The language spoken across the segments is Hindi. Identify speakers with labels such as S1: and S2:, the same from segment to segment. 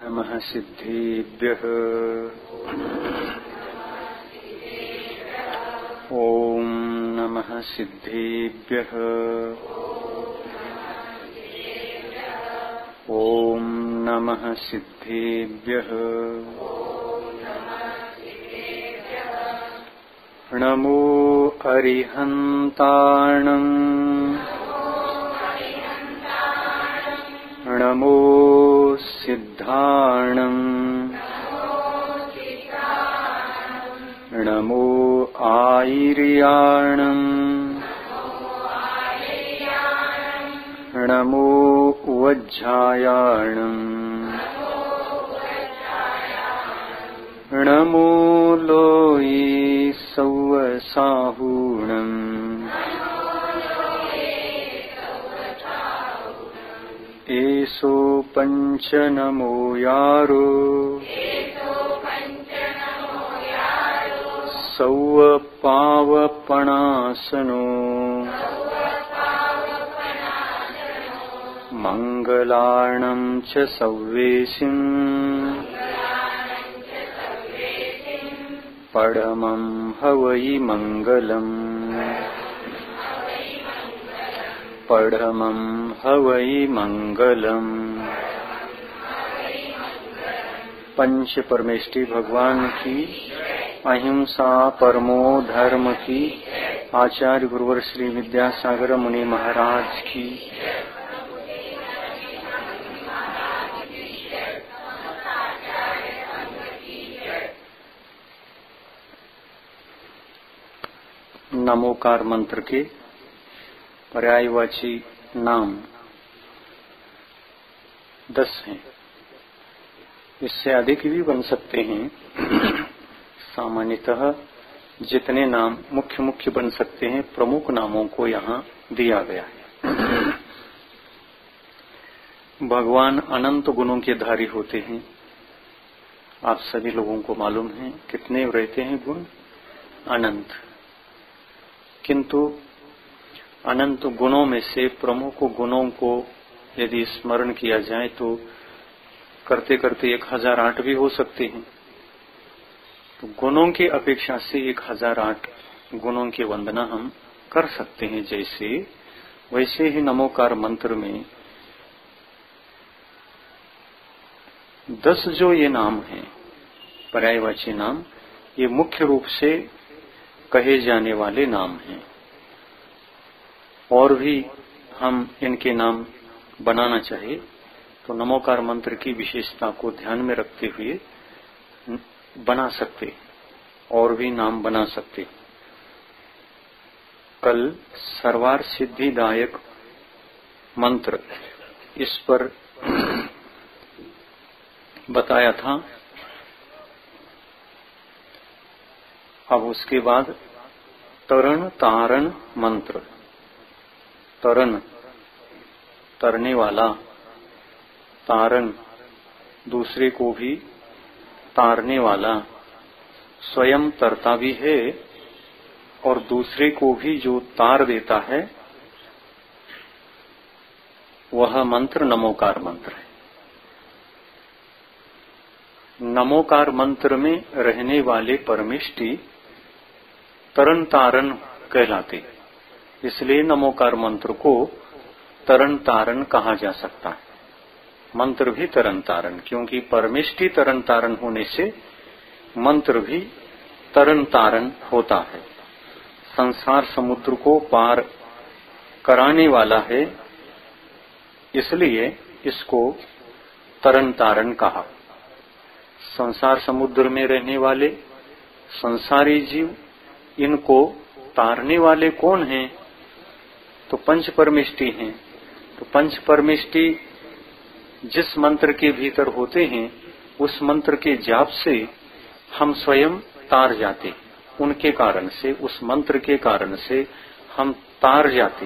S1: नमः सिद्धेभ्यः। ॐ नमः सिद्धेभ्यः। ॐ नमः सिद्धेभ्यः। नमो अरिहन्ताणं नमो सिद्धाणं नमो आयर्याणं नमो वज्झायाणं नमो लोये सौवसाहूणं एसो पंच नमो यारो सौव पावपणासनो मंगलार्णं च सव्वेसिं परमं हवै मंगलम् परमं हवै मंगलम्। पंच परमेष्टि भगवान की, अहिंसा परमो धर्म की, आचार्य गुरुवर श्री विद्यासागर मुनि महाराज की। नमोकार मंत्र के पर्यायवाची नाम 10 हैं। इससे अधिक भी बन सकते हैं। सामान्यतः जितने नाम मुख्य मुख्य बन सकते हैं, प्रमुख नामों को यहाँ दिया गया है। भगवान अनंत गुणों के धारी होते हैं। आप सभी लोगों को मालूम है कितने रहते हैं गुण? अनंत। किंतु अनंत गुणों में से प्रमुख गुणों को यदि स्मरण किया जाए तो करते करते 1008 भी हो सकते हैं। तो गुणों की अपेक्षा से 1008 गुणों की वंदना हम कर सकते हैं। जैसे वैसे ही नमोकार मंत्र में 10 जो ये नाम हैं, पर्यायवाची नाम, ये मुख्य रूप से कहे जाने वाले नाम हैं। और भी हम इनके नाम बनाना चाहे तो नमोकार मंत्र की विशेषता को ध्यान में रखते हुए बना सकते, और भी नाम बना सकते। कल सर्वार्थ सिद्धिदायक मंत्र इस पर बताया था। अब उसके बाद तरण तारण मंत्र, तरण तरने वाला, तारण दूसरे को भी तारने वाला, स्वयं तरता भी है और दूसरे को भी जो तार देता है, वह मंत्र नमोकार मंत्र है। नमोकार मंत्र में रहने वाले परमेष्टि तरण तारण कहलाते, इसलिए नमोकार मंत्र को तरण तारण कहा जा सकता है। मंत्र भी तरण तारण, क्योंकि परमेष्टि तरण तारण होने से मंत्र भी तरण तारण होता है। संसार समुद्र को पार कराने वाला है, इसलिए इसको तरण तारण कहा। संसार समुद्र में रहने वाले संसारी जीव, इनको तारने वाले कौन हैं? तो पंच परमेष्टि हैं। तो पंच परमेष्टि जिस मंत्र के भीतर होते हैं, उस मंत्र के जाप से हम स्वयं तार जाते, उनके कारण से, उस मंत्र के कारण से हम तार जाते।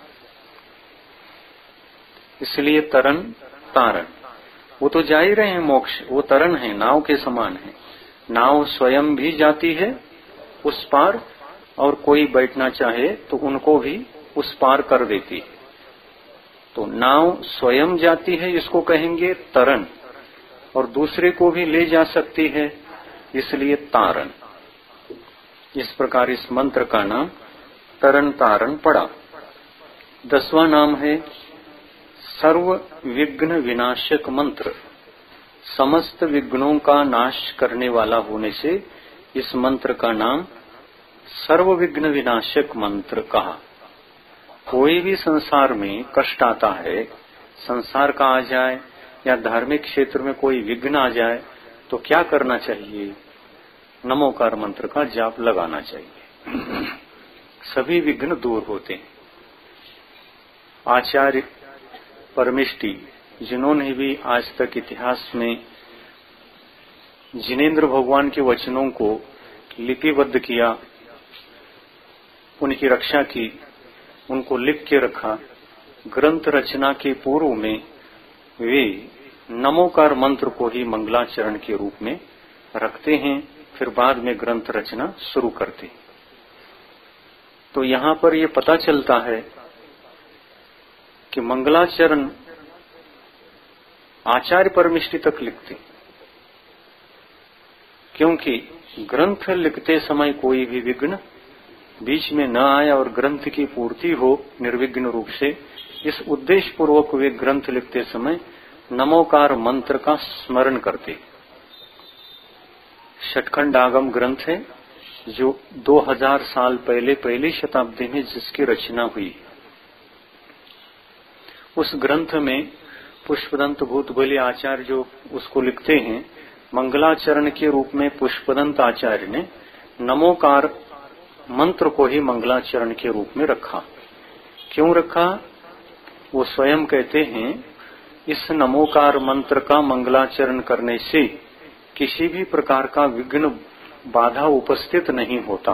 S1: इसलिए तरण तारण, वो तो जा ही रहे हैं मोक्ष, वो तरण है, नाव के समान है। नाव स्वयं भी जाती है उस पार, और कोई बैठना चाहे तो उनको भी उस पार कर देती है। तो नाव स्वयं जाती है, इसको कहेंगे तरण। और दूसरे को भी ले जा सकती है, इसलिए तारण। इस प्रकार इस मंत्र का नाम तरन तारण पड़ा। 10वां नाम है सर्व विघ्न विनाशक मंत्र। समस्त विघ्नों का नाश करने वाला होने से इस मंत्र का नाम सर्व विघ्न विनाशक मंत्र कहा। कोई भी संसार में कष्ट आता है, संसार का आ जाए या धार्मिक क्षेत्र में कोई विघ्न आ जाए तो क्या करना चाहिए? नमोकार मंत्र का जाप लगाना चाहिए। सभी विघ्न दूर होते हैं। आचार्य परमिष्टि, जिन्होंने भी आज तक इतिहास में जिनेंद्र भगवान के वचनों को लिपिबद्ध किया, उनकी रक्षा की, उनको लिख के रखा, ग्रंथ रचना के पूर्व में वे नमोकार मंत्र को ही मंगलाचरण के रूप में रखते हैं, फिर बाद में ग्रंथ रचना शुरू करते हैं। तो यहां पर यह पता चलता है कि मंगलाचरण आचार्य परमिष्टि तक लिखते, क्योंकि ग्रंथ लिखते समय कोई भी विघ्न बीच में न आए और ग्रंथ की पूर्ति हो निर्विघ्न रूप से, इस उद्देश्य पूर्वक वे ग्रंथ लिखते समय नमोकार मंत्र का स्मरण करते। षटखंड आगम ग्रंथ है जो 2000 साल पहले पहली शताब्दी में जिसकी रचना हुई। उस ग्रंथ में पुष्पदंत भूतबली आचार्य जो उसको लिखते हैं, मंगलाचरण के रूप में पुष्पदंत आचार्य ने नमोकार मंत्र को ही मंगलाचरण के रूप में रखा। क्यों रखा? वो स्वयं कहते हैं इस नमोकार मंत्र का मंगलाचरण करने से किसी भी प्रकार का विघ्न बाधा उपस्थित नहीं होता।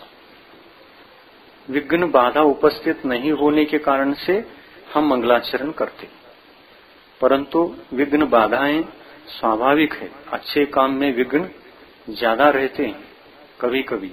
S1: विघ्न बाधा उपस्थित नहीं होने के कारण से हम मंगलाचरण करते, परंतु विघ्न बाधाएं स्वाभाविक है। अच्छे काम में विघ्न ज्यादा रहते हैं कभी कभी।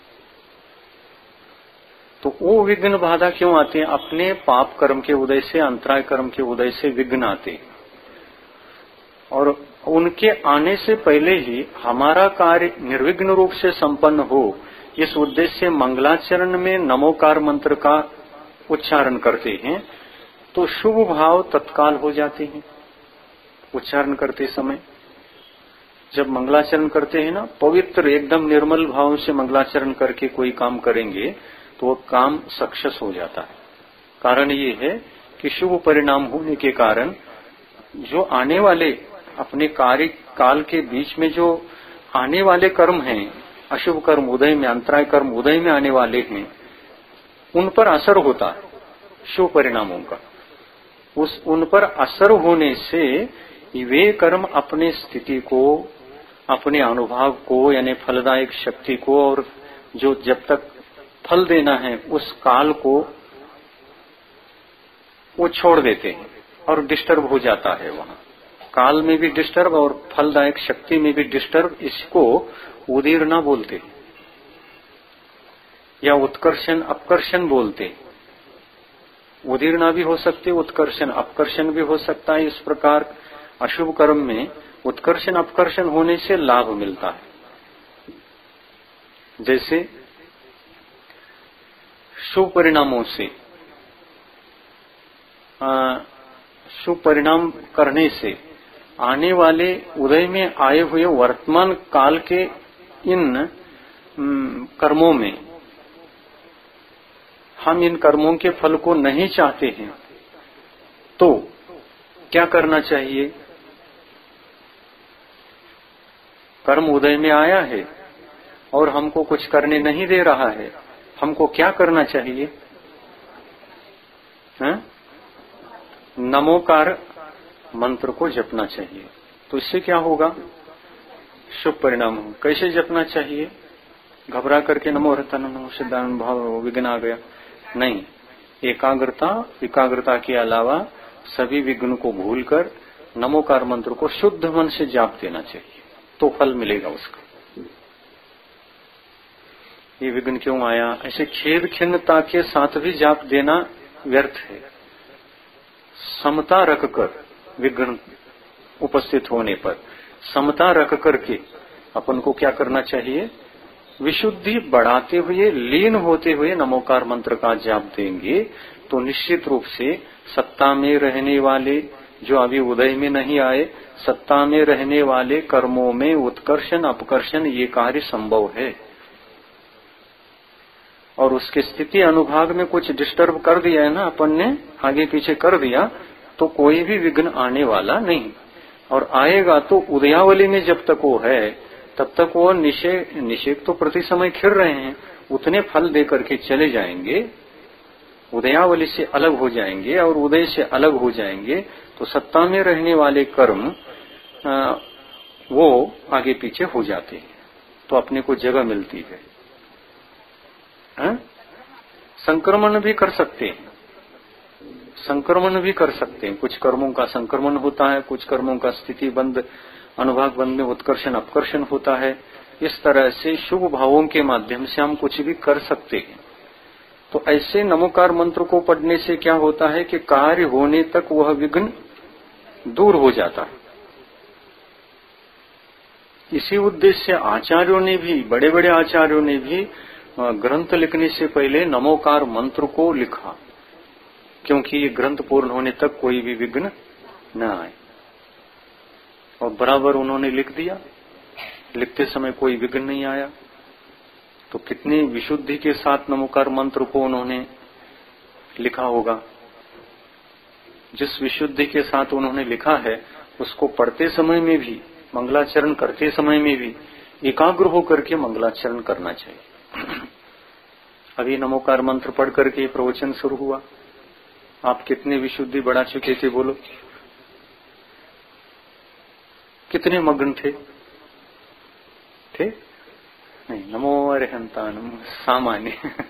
S1: तो वो विघ्न बाधा क्यों आते हैं? अपने पाप कर्म के उदय से, अंतराय कर्म के उदय से विघ्न आते हैं, और उनके आने से पहले ही हमारा कार्य निर्विघ्न रूप से संपन्न हो, इस उद्देश्य से मंगलाचरण में नमोकार मंत्र का उच्चारण करते हैं, तो शुभ भाव तत्काल हो जाते हैं। उच्चारण करते समय जब मंगलाचरण करते हैं ना, पवित्र एकदम निर्मल भाव से मंगलाचरण करके कोई काम करेंगे तो वो काम सक्सेस हो जाता है। कारण ये है कि शुभ परिणाम होने के कारण जो आने वाले अपने कार्य काल के बीच में जो आने वाले कर्म हैं, अशुभ कर्म उदय में, अंतराय कर्म उदय में आने वाले हैं, उन पर असर होता है शुभ परिणामों का। उन पर असर होने से वे कर्म अपने स्थिति को, अपने अनुभव को, यानी फलदायक शक्ति को, और जो जब तक फल देना है उस काल को वो छोड़ देते हैं और डिस्टर्ब हो जाता है। वहां काल में भी डिस्टर्ब और फलदायक शक्ति में भी डिस्टर्ब। इसको उदीर्णा बोलते या उत्कर्षण अपकर्षण बोलते। उदीर्णा भी हो सकती है, उत्कर्षण अपकर्षण भी हो सकता है। इस प्रकार अशुभ कर्म में उत्कर्षण अपकर्षण होने से लाभ मिलता है। जैसे शुभ परिणामों से, शुभ परिणाम करने से आने वाले उदय में आए हुए वर्तमान काल के इन कर्मों में हम इन कर्मों के फल को नहीं चाहते हैं, तो क्या करना चाहिए? कर्म उदय में आया है और हमको कुछ करने नहीं दे रहा है, हमको क्या करना चाहिए? नमोकार मंत्र को जपना चाहिए। तो इससे क्या होगा? शुभ परिणाम हो। कैसे जपना चाहिए? घबरा करके नमो हरता नमो सिद्धांत भाव विघ्न आ गया नहीं। एकाग्रता के अलावा सभी विघ्न को भूलकर नमोकार मंत्र को शुद्ध मन से जाप देना चाहिए, तो फल मिलेगा उसका। ये विघ्न क्यों आया, ऐसे खेद खिन्नता के साथ भी जाप देना व्यर्थ है। समता रखकर विघ्न उपस्थित होने पर समता रख करके अपन को क्या करना चाहिए, विशुद्धि बढ़ाते हुए, लीन होते हुए नमोकार मंत्र का जाप देंगे तो निश्चित रूप से सत्ता में रहने वाले, जो अभी उदय में नहीं आए, सत्ता में रहने वाले कर्मों में उत्कर्षण अपकर्षण ये कार्य संभव है। और उसके स्थिति अनुभाग में कुछ डिस्टर्ब कर दिया है ना अपन ने, आगे पीछे कर दिया, तो कोई भी विघ्न आने वाला नहीं। और आएगा तो उदयावली में जब तक वो है तब तक वो निषेक तो प्रति समय खिर रहे हैं, उतने फल दे करके चले जाएंगे, उदयावली से अलग हो जाएंगे। और उदय से अलग हो जाएंगे तो सत्ता में रहने वाले कर्म वो आगे पीछे हो जाते हैं, तो अपने को जगह मिलती है। संक्रमण भी कर सकते हैं, संक्रमण भी कर सकते हैं। कुछ कर्मों का संक्रमण होता है, कुछ कर्मों का स्थिति बंद अनुभाग बंद में उत्कर्षण अपकर्षण होता है। इस तरह से शुभ भावों के माध्यम से हम कुछ भी कर सकते हैं। तो ऐसे नमोकार मंत्र को पढ़ने से क्या होता है कि कार्य होने तक वह विघ्न दूर हो जाता है। इसी उद्देश्य से आचार्यों ने भी, बड़े बड़े आचार्यों ने भी ग्रंथ लिखने से पहले नमोकार मंत्र को लिखा, क्योंकि ये ग्रंथ पूर्ण होने तक कोई भी विघ्न न आए। और बराबर उन्होंने लिख दिया, लिखते समय कोई विघ्न नहीं आया। तो कितनी विशुद्धि के साथ नमोकार मंत्र को उन्होंने लिखा होगा। जिस विशुद्धि के साथ उन्होंने लिखा है उसको पढ़ते समय में भी, मंगलाचरण करते समय में भी एकाग्र होकर के मंगलाचरण करना चाहिए। अभी नमोकार मंत्र पढ़ करके प्रवचन शुरू हुआ, आप कितने विशुद्धि बढ़ा चुके थे बोलो, कितने मग्न थे नहीं, नमो अरहंतानम सामान्य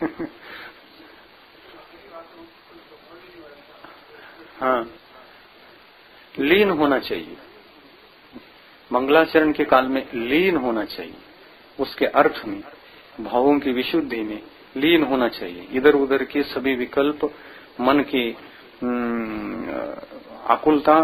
S1: हाँ, लीन होना चाहिए, मंगलाचरण के काल में लीन होना चाहिए, उसके अर्थ में, भावों की विशुद्धि में लीन होना चाहिए। इधर उधर के सभी विकल्प, मन की आकुलता,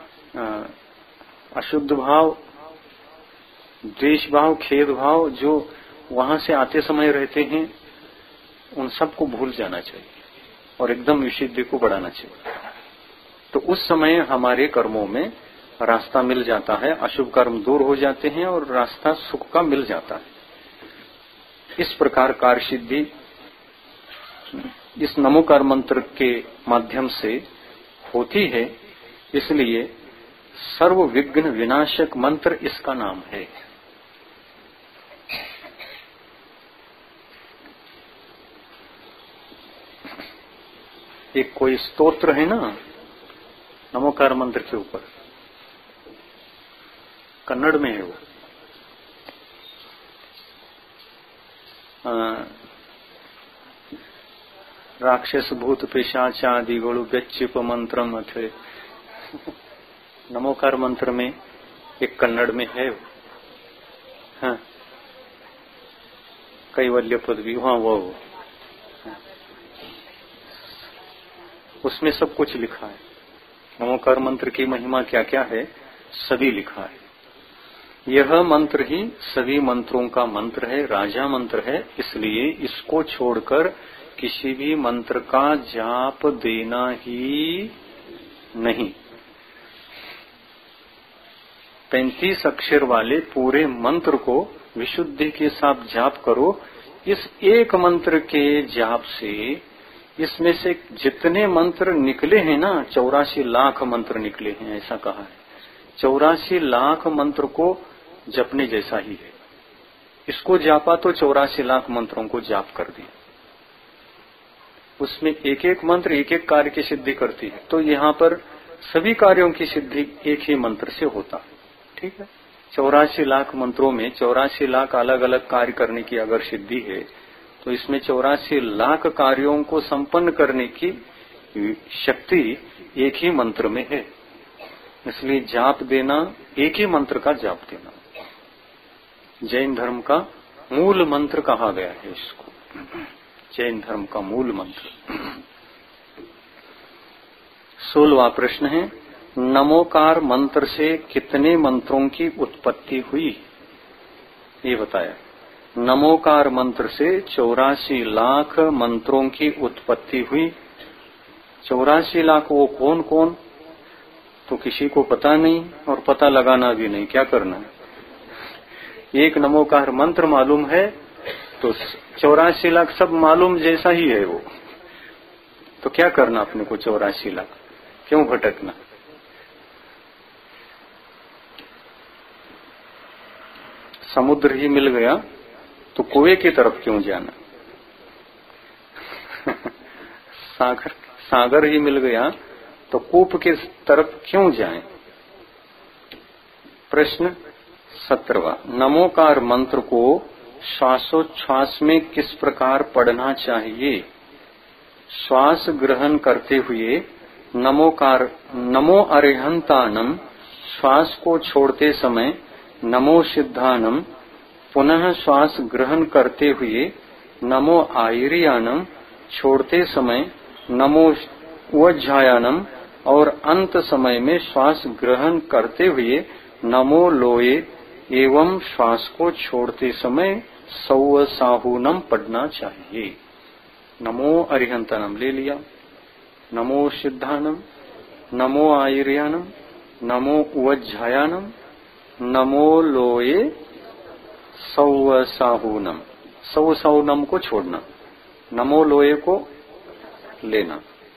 S1: अशुद्ध भाव, द्वेष भाव, खेद भाव जो वहां से आते समय रहते हैं, उन सबको भूल जाना चाहिए और एकदम विशुद्धि को बढ़ाना चाहिए। तो उस समय हमारे कर्मों में रास्ता मिल जाता है, अशुभ कर्म दूर हो जाते हैं और रास्ता सुख का मिल जाता है। इस प्रकार कार्य सिद्धि इस नमोकार मंत्र के माध्यम से होती है, इसलिए सर्व विघ्न विनाशक मंत्र इसका नाम है। एक कोई स्तोत्र है ना नमोकार मंत्र के ऊपर, कन्नड़ में है वो, राक्षस भूत पिशाचादिगुरु व्यच्युप मंत्रम अथे। नमोकार मंत्र में एक कन्नड़ में है, हाँ, कैवल्य पदवी, हाँ वो उसमें सब कुछ लिखा है। नमोकार मंत्र की महिमा क्या क्या है सभी लिखा है। यह मंत्र ही सभी मंत्रों का मंत्र है, राजा मंत्र है, इसलिए इसको छोड़कर किसी भी मंत्र का जाप देना ही नहीं। 35 अक्षर वाले पूरे मंत्र को विशुद्धि के साथ जाप करो। इस एक मंत्र के जाप से, इसमें से जितने मंत्र निकले हैं ना, 84 लाख मंत्र निकले हैं, ऐसा कहा है। 84 लाख मंत्र को जपने जैसा ही है। इसको जापा तो 84 लाख मंत्रों को जाप कर दिया। उसमें एक एक मंत्र एक एक कार्य की सिद्धि करती है, तो यहाँ पर सभी कार्यों की सिद्धि एक ही मंत्र से होता है। ठीक है, 84 लाख मंत्रों में 84 लाख अलग अलग कार्य करने की अगर सिद्धि है, तो इसमें 84 लाख कार्यों को संपन्न करने की शक्ति एक ही मंत्र में है। इसलिए जाप देना, एक ही मंत्र का जाप देना जैन धर्म का मूल मंत्र कहा गया है इसको, जैन धर्म का मूल मंत्र। 16वां प्रश्न है, नमोकार मंत्र से कितने मंत्रों की उत्पत्ति हुई, ये बताया। नमोकार मंत्र से 84 लाख मंत्रों की उत्पत्ति हुई। 84 लाख वो कौन कौन, तो किसी को पता नहीं और पता लगाना भी नहीं, क्या करना है। एक नमोकार मंत्र मालूम है तो 84 लाख सब मालूम जैसा ही है वो, तो क्या करना अपने को 84 लाख, क्यों भटकना। समुद्र ही मिल गया तो कुएं की तरफ क्यों जाना। सागर ही मिल गया तो कूप की तरफ क्यों जाएं। प्रश्न 17वां, नमोकार मंत्र को श्वासोच्छ्वास में किस प्रकार पढ़ना चाहिए। श्वास ग्रहण करते हुए नमो अरिहंतानम, श्वास को छोड़ते समय नमो सिद्धानम, पुनः श्वास ग्रहण करते हुए नमो आयरियानम, छोड़ते समय नमो वज्जायानम और अंत समय में श्वास ग्रहण करते हुए नमो लोये एवं श्वास को छोड़ते समय सौवसाहूनम पढ़ना चाहिए। नमो अरिहंतानम ले लिया, नमो सिद्धानम, नमो आयरियानम, नमो वज्जायानम, नमो लोये सौवसाहूनम। सौवसाहूनम को छोड़ना, नमो लोये को लेना।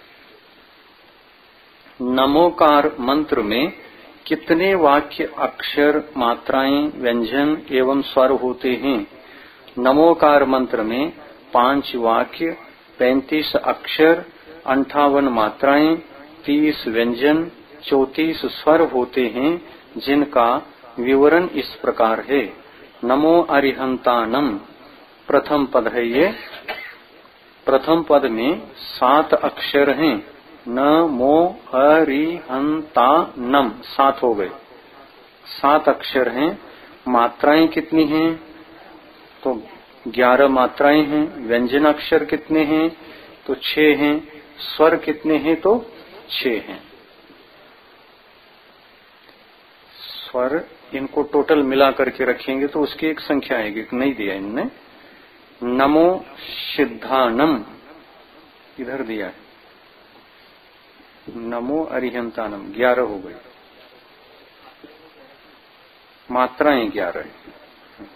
S1: नमोकार मंत्र में कितने वाक्य, अक्षर, मात्राएं, व्यंजन एवं स्वर होते हैं। नमोकार मंत्र में 5 वाक्य, 35 अक्षर, 58 मात्राएं, 30 व्यंजन, 34 स्वर होते हैं, जिनका विवरण इस प्रकार है। नमो अरिहंतानम प्रथम पद है ये। प्रथम पद में 7 अक्षर हैं। नमो अरिहंतानम 7 हो गए, 7 अक्षर हैं। मात्राएं कितनी हैं, तो 11 मात्राएं हैं। व्यंजन अक्षर कितने हैं, तो 6 हैं। स्वर कितने हैं, तो 6 हैं। स्वर इनको टोटल मिला करके रखेंगे तो उसकी एक संख्या आएगी, नहीं दिया इनने। नमो सिद्धानम इधर दिया है, नमो अरिहंतानम 11 हो गए, मात्राएं 11 है।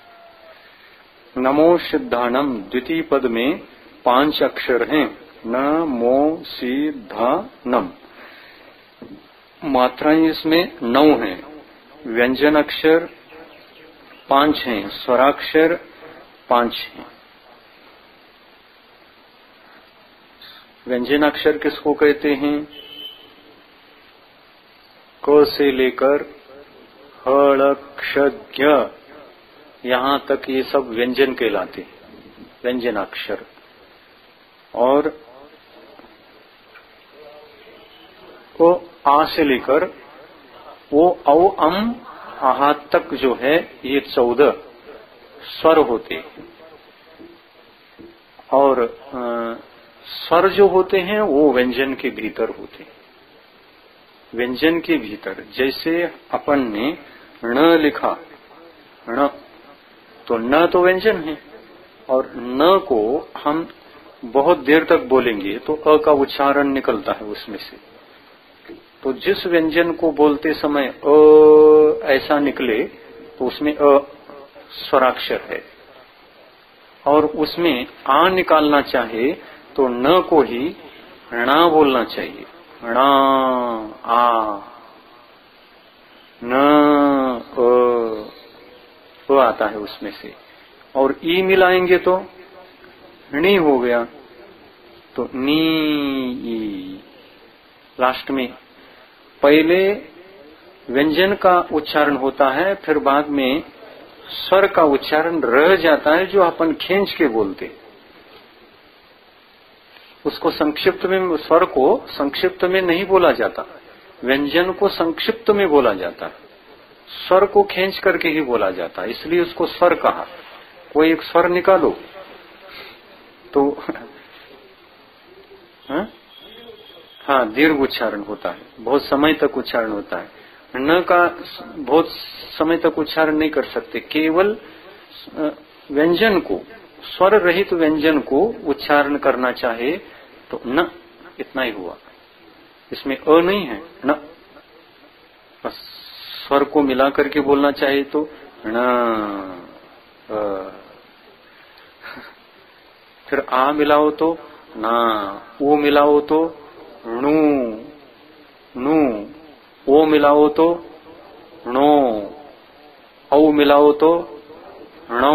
S1: नमो सिद्धानम द्वितीय पद में 5 अक्षर हैं। नमो सिद्धानम, मात्राएं इसमें 9 हैं। व्यंजन अक्षर 5 हैं, स्वराक्षर 5 हैं। व्यंजन अक्षर किसको कहते हैं, क से लेकर हल क्ष ज्ञ यहां तक ये सब व्यंजन कहलाते, व्यंजन अक्षर। और वो आ से लेकर वो औ अम आहा तक जो है ये 14 स्वर होते। और स्वर जो होते हैं वो व्यंजन के भीतर होते। व्यंजन के भीतर जैसे अपन ने ण लिखा, ण तो न तो व्यंजन है, और न को हम बहुत देर तक बोलेंगे तो अ का उच्चारण निकलता है उसमें से। तो जिस व्यंजन को बोलते समय अ ऐसा निकले तो उसमें अ स्वराक्षर है। और उसमें आ निकालना चाहे तो न को ही णा बोलना चाहिए। णा आ न अ आता है उसमें से। और ई मिलाएंगे तो णी हो गया, तो नी ई। लास्ट में पहले व्यंजन का उच्चारण होता है, फिर बाद में स्वर का उच्चारण रह जाता है जो अपन खींच के बोलते। उसको संक्षिप्त में, स्वर को संक्षिप्त में नहीं बोला जाता, व्यंजन को संक्षिप्त में बोला जाता है, स्वर को खींच करके ही बोला जाता है, इसलिए उसको स्वर कहा। कोई एक स्वर निकालो तो हाँ, दीर्घ उच्चारण होता है, बहुत समय तक उच्चारण होता है। न का बहुत समय तक उच्चारण नहीं कर सकते, केवल व्यंजन को, स्वर रहित व्यंजन को उच्चारण करना चाहे तो न, इतना ही हुआ, इसमें अ नहीं है, न। बस स्वर को मिला करके बोलना चाहे तो न, फिर आ मिलाओ तो ना, ओ मिलाओ तो णु, नु, ओ मिलाओ तो णो, औ मिलाओ तो णौ,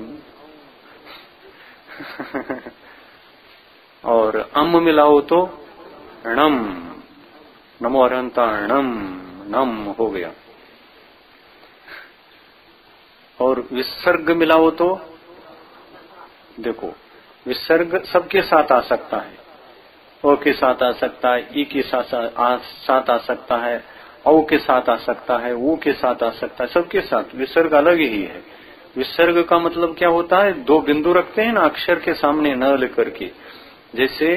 S1: और अम मिलाओ तो णम, नमो अरहंताणम, नम हो गया। और विसर्ग मिलाओ तो देखो, विसर्ग सबके साथ आ सकता है, ओ के साथ आ सकता है, ई के साथ आ सकता है, औ के साथ आ सकता है, ऊ के साथ आ सकता है, सबके साथ। विसर्ग अलग ही है। विसर्ग का मतलब क्या होता है, दो बिंदु रखते हैं ना अक्षर के सामने न लेकर के, जैसे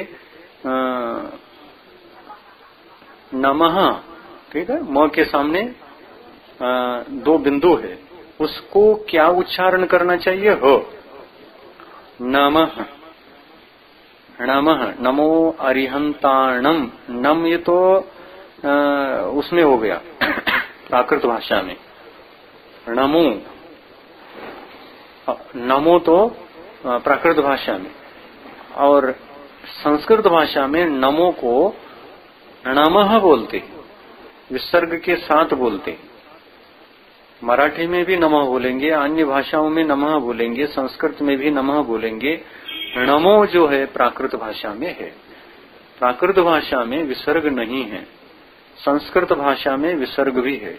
S1: नमः, ठीक है, म के सामने दो बिंदु है, उसको क्या उच्चारण करना चाहिए, हो, नमः, नमः, नमो अरिहंताणम। नम ये तो उसमें हो गया प्राकृत भाषा में, नमो, नमो तो प्राकृत भाषा में, और संस्कृत भाषा में नमो को नमः बोलते, विसर्ग के साथ बोलते। मराठी में भी नमः बोलेंगे, अन्य भाषाओं में नमः बोलेंगे, संस्कृत में भी नमः बोलेंगे। नमो जो है प्राकृत भाषा में है, प्राकृत भाषा में विसर्ग नहीं है, संस्कृत भाषा में विसर्ग भी है।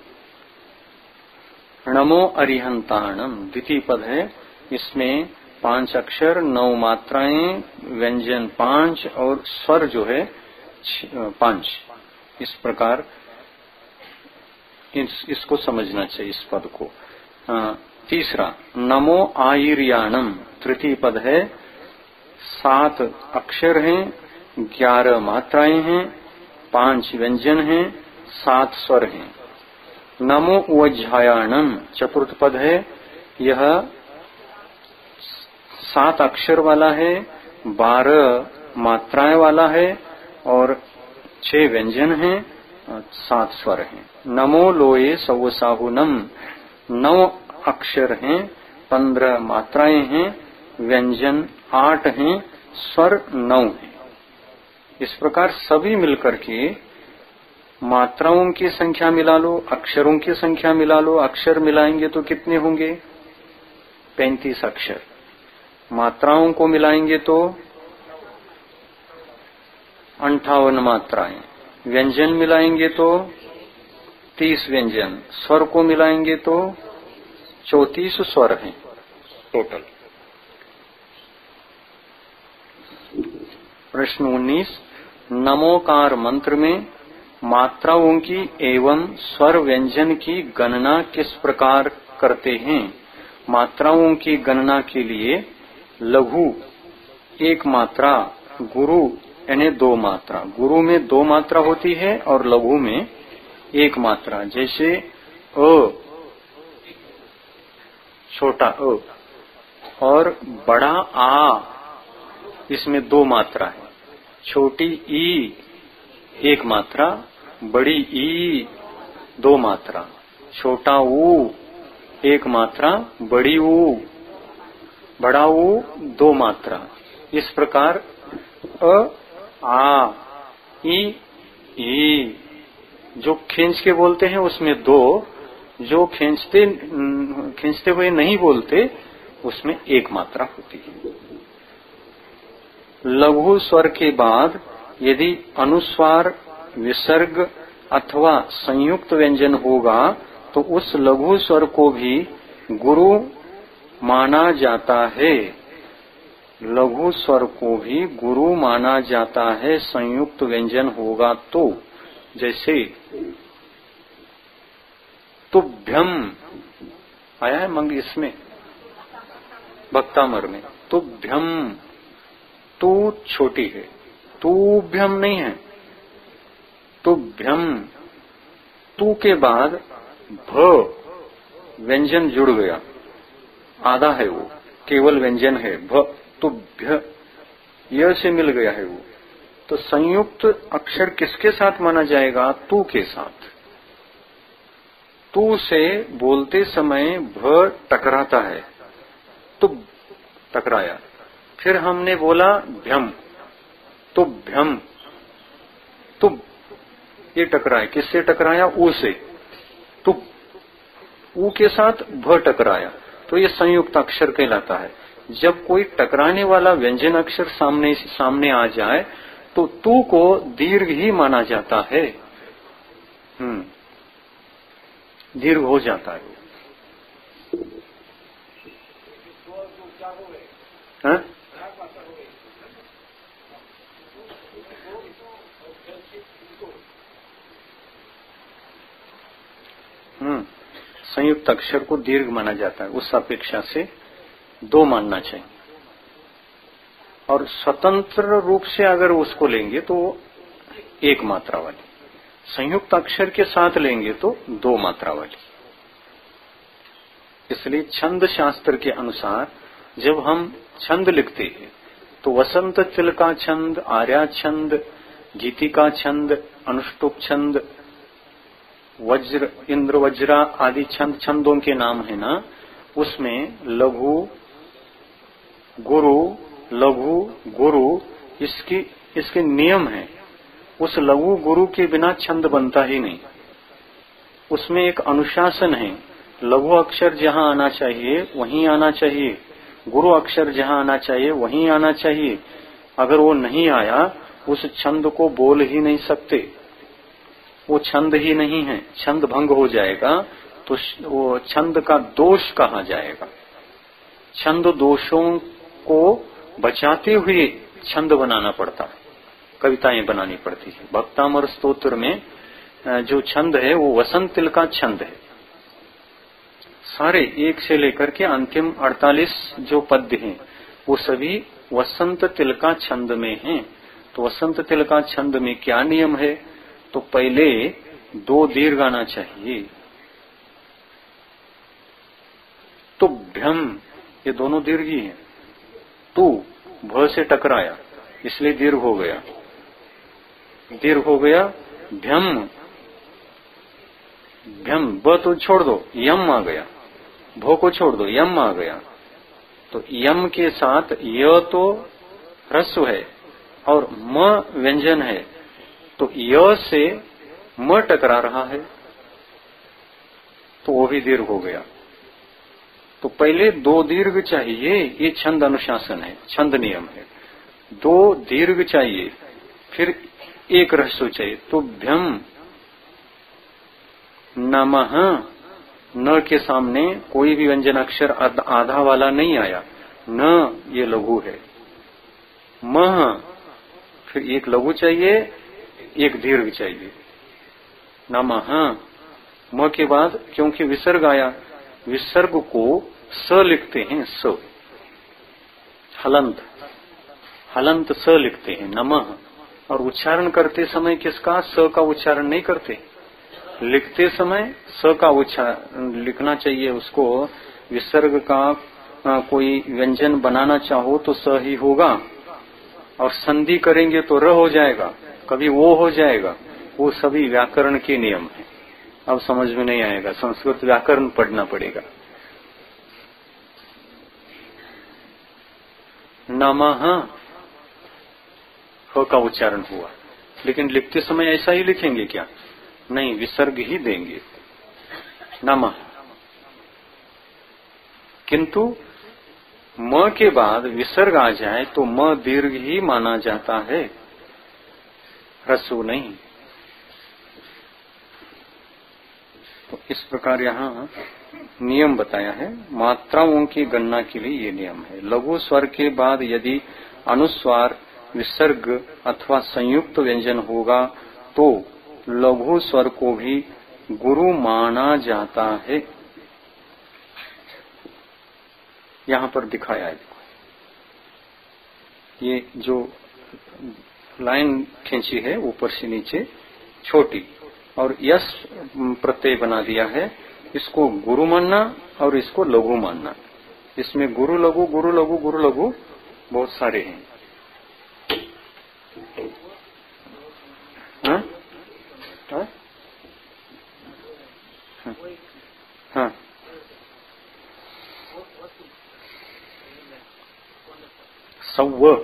S1: नमो अरिहंताणम द्वितीय पद है, इसमें 5 अक्षर, 9 मात्राएं, व्यंजन 5 और स्वर जो है 5। इस प्रकार इसको समझना चाहिए, इस पद को। तीसरा, नमो आयर्याणम तृतीय पद है, 7 अक्षर हैं, 11 मात्राएं हैं, 5 व्यंजन हैं, 7 स्वर हैं। नमो उज्जायाणम चतुर्थ पद है, यह 7 अक्षर वाला है, 12 मात्राएं वाला है और 6 व्यंजन हैं, 7 स्वर हैं। नमो लोये सवसाहुनम 9 अक्षर हैं, 15 मात्राएं हैं, व्यंजन 8 हैं, स्वर 9 हैं। इस प्रकार सभी मिलकर के मात्राओं की संख्या मिला लो, अक्षरों की संख्या मिला लो, अक्षर मिलाएंगे तो कितने होंगे, 35 अक्षर। मात्राओं को मिलाएंगे तो 58 मात्राएं, व्यंजन मिलाएंगे तो 30 व्यंजन, स्वर को मिलाएंगे तो 34 स्वर हैं टोटल। प्रश्न 19, नमोकार मंत्र में मात्राओं की एवं स्वर व्यंजन की गणना किस प्रकार करते हैं। मात्राओं की गणना के लिए लघु 1 मात्रा, गुरु यानी 2 मात्रा, गुरु में 2 मात्रा होती है और लघु में 1 मात्रा, जैसे अ, छोटा अ और बड़ा आ, इसमें 2 मात्रा है। छोटी ई 1 मात्रा, बड़ी ई 2 मात्रा, छोटा ऊ 1 मात्रा, बड़ी ऊ, बड़ा ऊ 2 मात्रा। इस प्रकार अ, आ, ई जो खींच के बोलते हैं उसमें 2, जो खींचते हुए नहीं बोलते उसमें 1 मात्रा होती है। लघु स्वर के बाद यदि अनुस्वार, विसर्ग अथवा संयुक्त व्यंजन होगा तो उस लघु स्वर को भी गुरु माना जाता है। लघु स्वर को भी गुरु माना जाता है, संयुक्त व्यंजन होगा तो। जैसे तुभ्यम आया है मंग, इसमें भक्तामर में तुभ्यम, तू छोटी है, तुभ्यम नहीं है, तुभ्यम, तू के बाद भ व्यंजन जुड़ गया, आधा है वो, केवल व्यंजन है भ, तुभ्य य से मिल गया है वो। तो संयुक्त अक्षर किसके साथ माना जाएगा? तू के साथ। तू से बोलते समय भ टकराता है, तो टकराया। फिर हमने बोला भ्यम, तो भ्यम, तो ये टकराया। किससे टकराया? ऊ से। तो ऊ के साथ भ टकराया, तो ये संयुक्त अक्षर कहलाता है। जब कोई टकराने वाला व्यंजन अक्षर सामने आ जाए तो तू को दीर्घ ही माना जाता है। दीर्घ हो जाता है। हाँ? संयुक्त अक्षर को दीर्घ माना जाता है, उस अपेक्षा से दो मानना चाहिए। और स्वतंत्र रूप से अगर उसको लेंगे तो एक मात्रा वाली, संयुक्त अक्षर के साथ लेंगे तो दो मात्रा वाली। इसलिए छंद शास्त्र के अनुसार जब हम छंद लिखते हैं तो वसंत तिलका छंद, आर्या छंद, गीतिका छंद, अनुष्टुप छंद, वज्र, इंद्र वज्रा आदि छंदों के नाम है ना, उसमें लघु गुरु, लघु गुरु इसके नियम है। उस लघु गुरु के बिना छंद बनता ही नहीं। उसमें एक अनुशासन है। लघु अक्षर जहां आना चाहिए वहीं आना चाहिए, गुरु अक्षर जहां आना चाहिए वहीं आना चाहिए। अगर वो नहीं आया उस छंद को बोल ही नहीं सकते, वो छंद ही नहीं है, छंद भंग हो जाएगा। तो वो छंद का दोष कहा जाएगा। छंद दोषों को बचाते हुए छंद बनाना पड़ता है, कविताएं बनानी पड़ती है। भक्तामर स्तोत्र में जो छंद है वो वसंत तिल का छंद है। सारे एक से लेकर के अंतिम 48 जो पद्य हैं वो सभी वसंत तिल का छंद में हैं। तो वसंत तिल का छंद में क्या नियम है? तो पहले दो दीर्घ आना चाहिए। तो भ्यम, ये दोनों दीर्घ ही हैं। तू भ से टकराया इसलिए दीर्घ हो गया, दीर्घ हो गया। भ्यम, भ्यम ब तो छोड़ दो, यम आ गया। भो को छोड़ दो, यम आ गया। तो यम के साथ य तो ह्रस्व है और म व्यंजन है, तो य से म टकरा रहा है तो वो भी दीर्घ हो गया। तो पहले दो दीर्घ चाहिए, ये छंद अनुशासन है, छंद नियम है। दो दीर्घ चाहिए, फिर एक ह्रस्व चाहिए। तो भ्यम, नमः, न के सामने कोई भी व्यंजन अक्षर आधा वाला नहीं आया। न ये लघु है। मह, फिर एक लघु चाहिए, एक दीर्घ चाहिए। नमः, म के बाद क्योंकि विसर्ग आया, विसर्ग को स लिखते हैं, स हलंत, हलंत स लिखते हैं नमः। और उच्चारण करते समय किसका? स का उच्चारण नहीं करते। लिखते समय स का उच्चारण लिखना चाहिए। उसको विसर्ग का कोई व्यंजन बनाना चाहो तो स ही होगा, और संधि करेंगे तो र हो जाएगा, कभी वो हो जाएगा। वो सभी व्याकरण के नियम है। अब समझ में नहीं आएगा, संस्कृत व्याकरण पढ़ना पड़ेगा। नमः ह का उच्चारण हुआ, लेकिन लिखते समय ऐसा ही लिखेंगे क्या? नहीं, विसर्ग ही देंगे नमः। किंतु म के बाद विसर्ग आ जाए तो म दीर्घ ही माना जाता है, ह्रस्व नहीं। तो इस प्रकार यहाँ नियम बताया है। मात्राओं की गणना के लिए ये नियम है। लघु स्वर के बाद यदि अनुस्वार, विसर्ग अथवा संयुक्त व्यंजन होगा तो लघु स्वर को भी गुरु माना जाता है। यहाँ पर दिखाया है। ये जो लाइन खींची है ऊपर से नीचे, छोटी, और यश प्रत्यय बना दिया है। इसको गुरु मानना और इसको लघु मानना। इसमें गुरु लघु गुरु लघु गुरु लघु बहुत सारे हैं। हाँ? हाँ? हाँ। सव्व,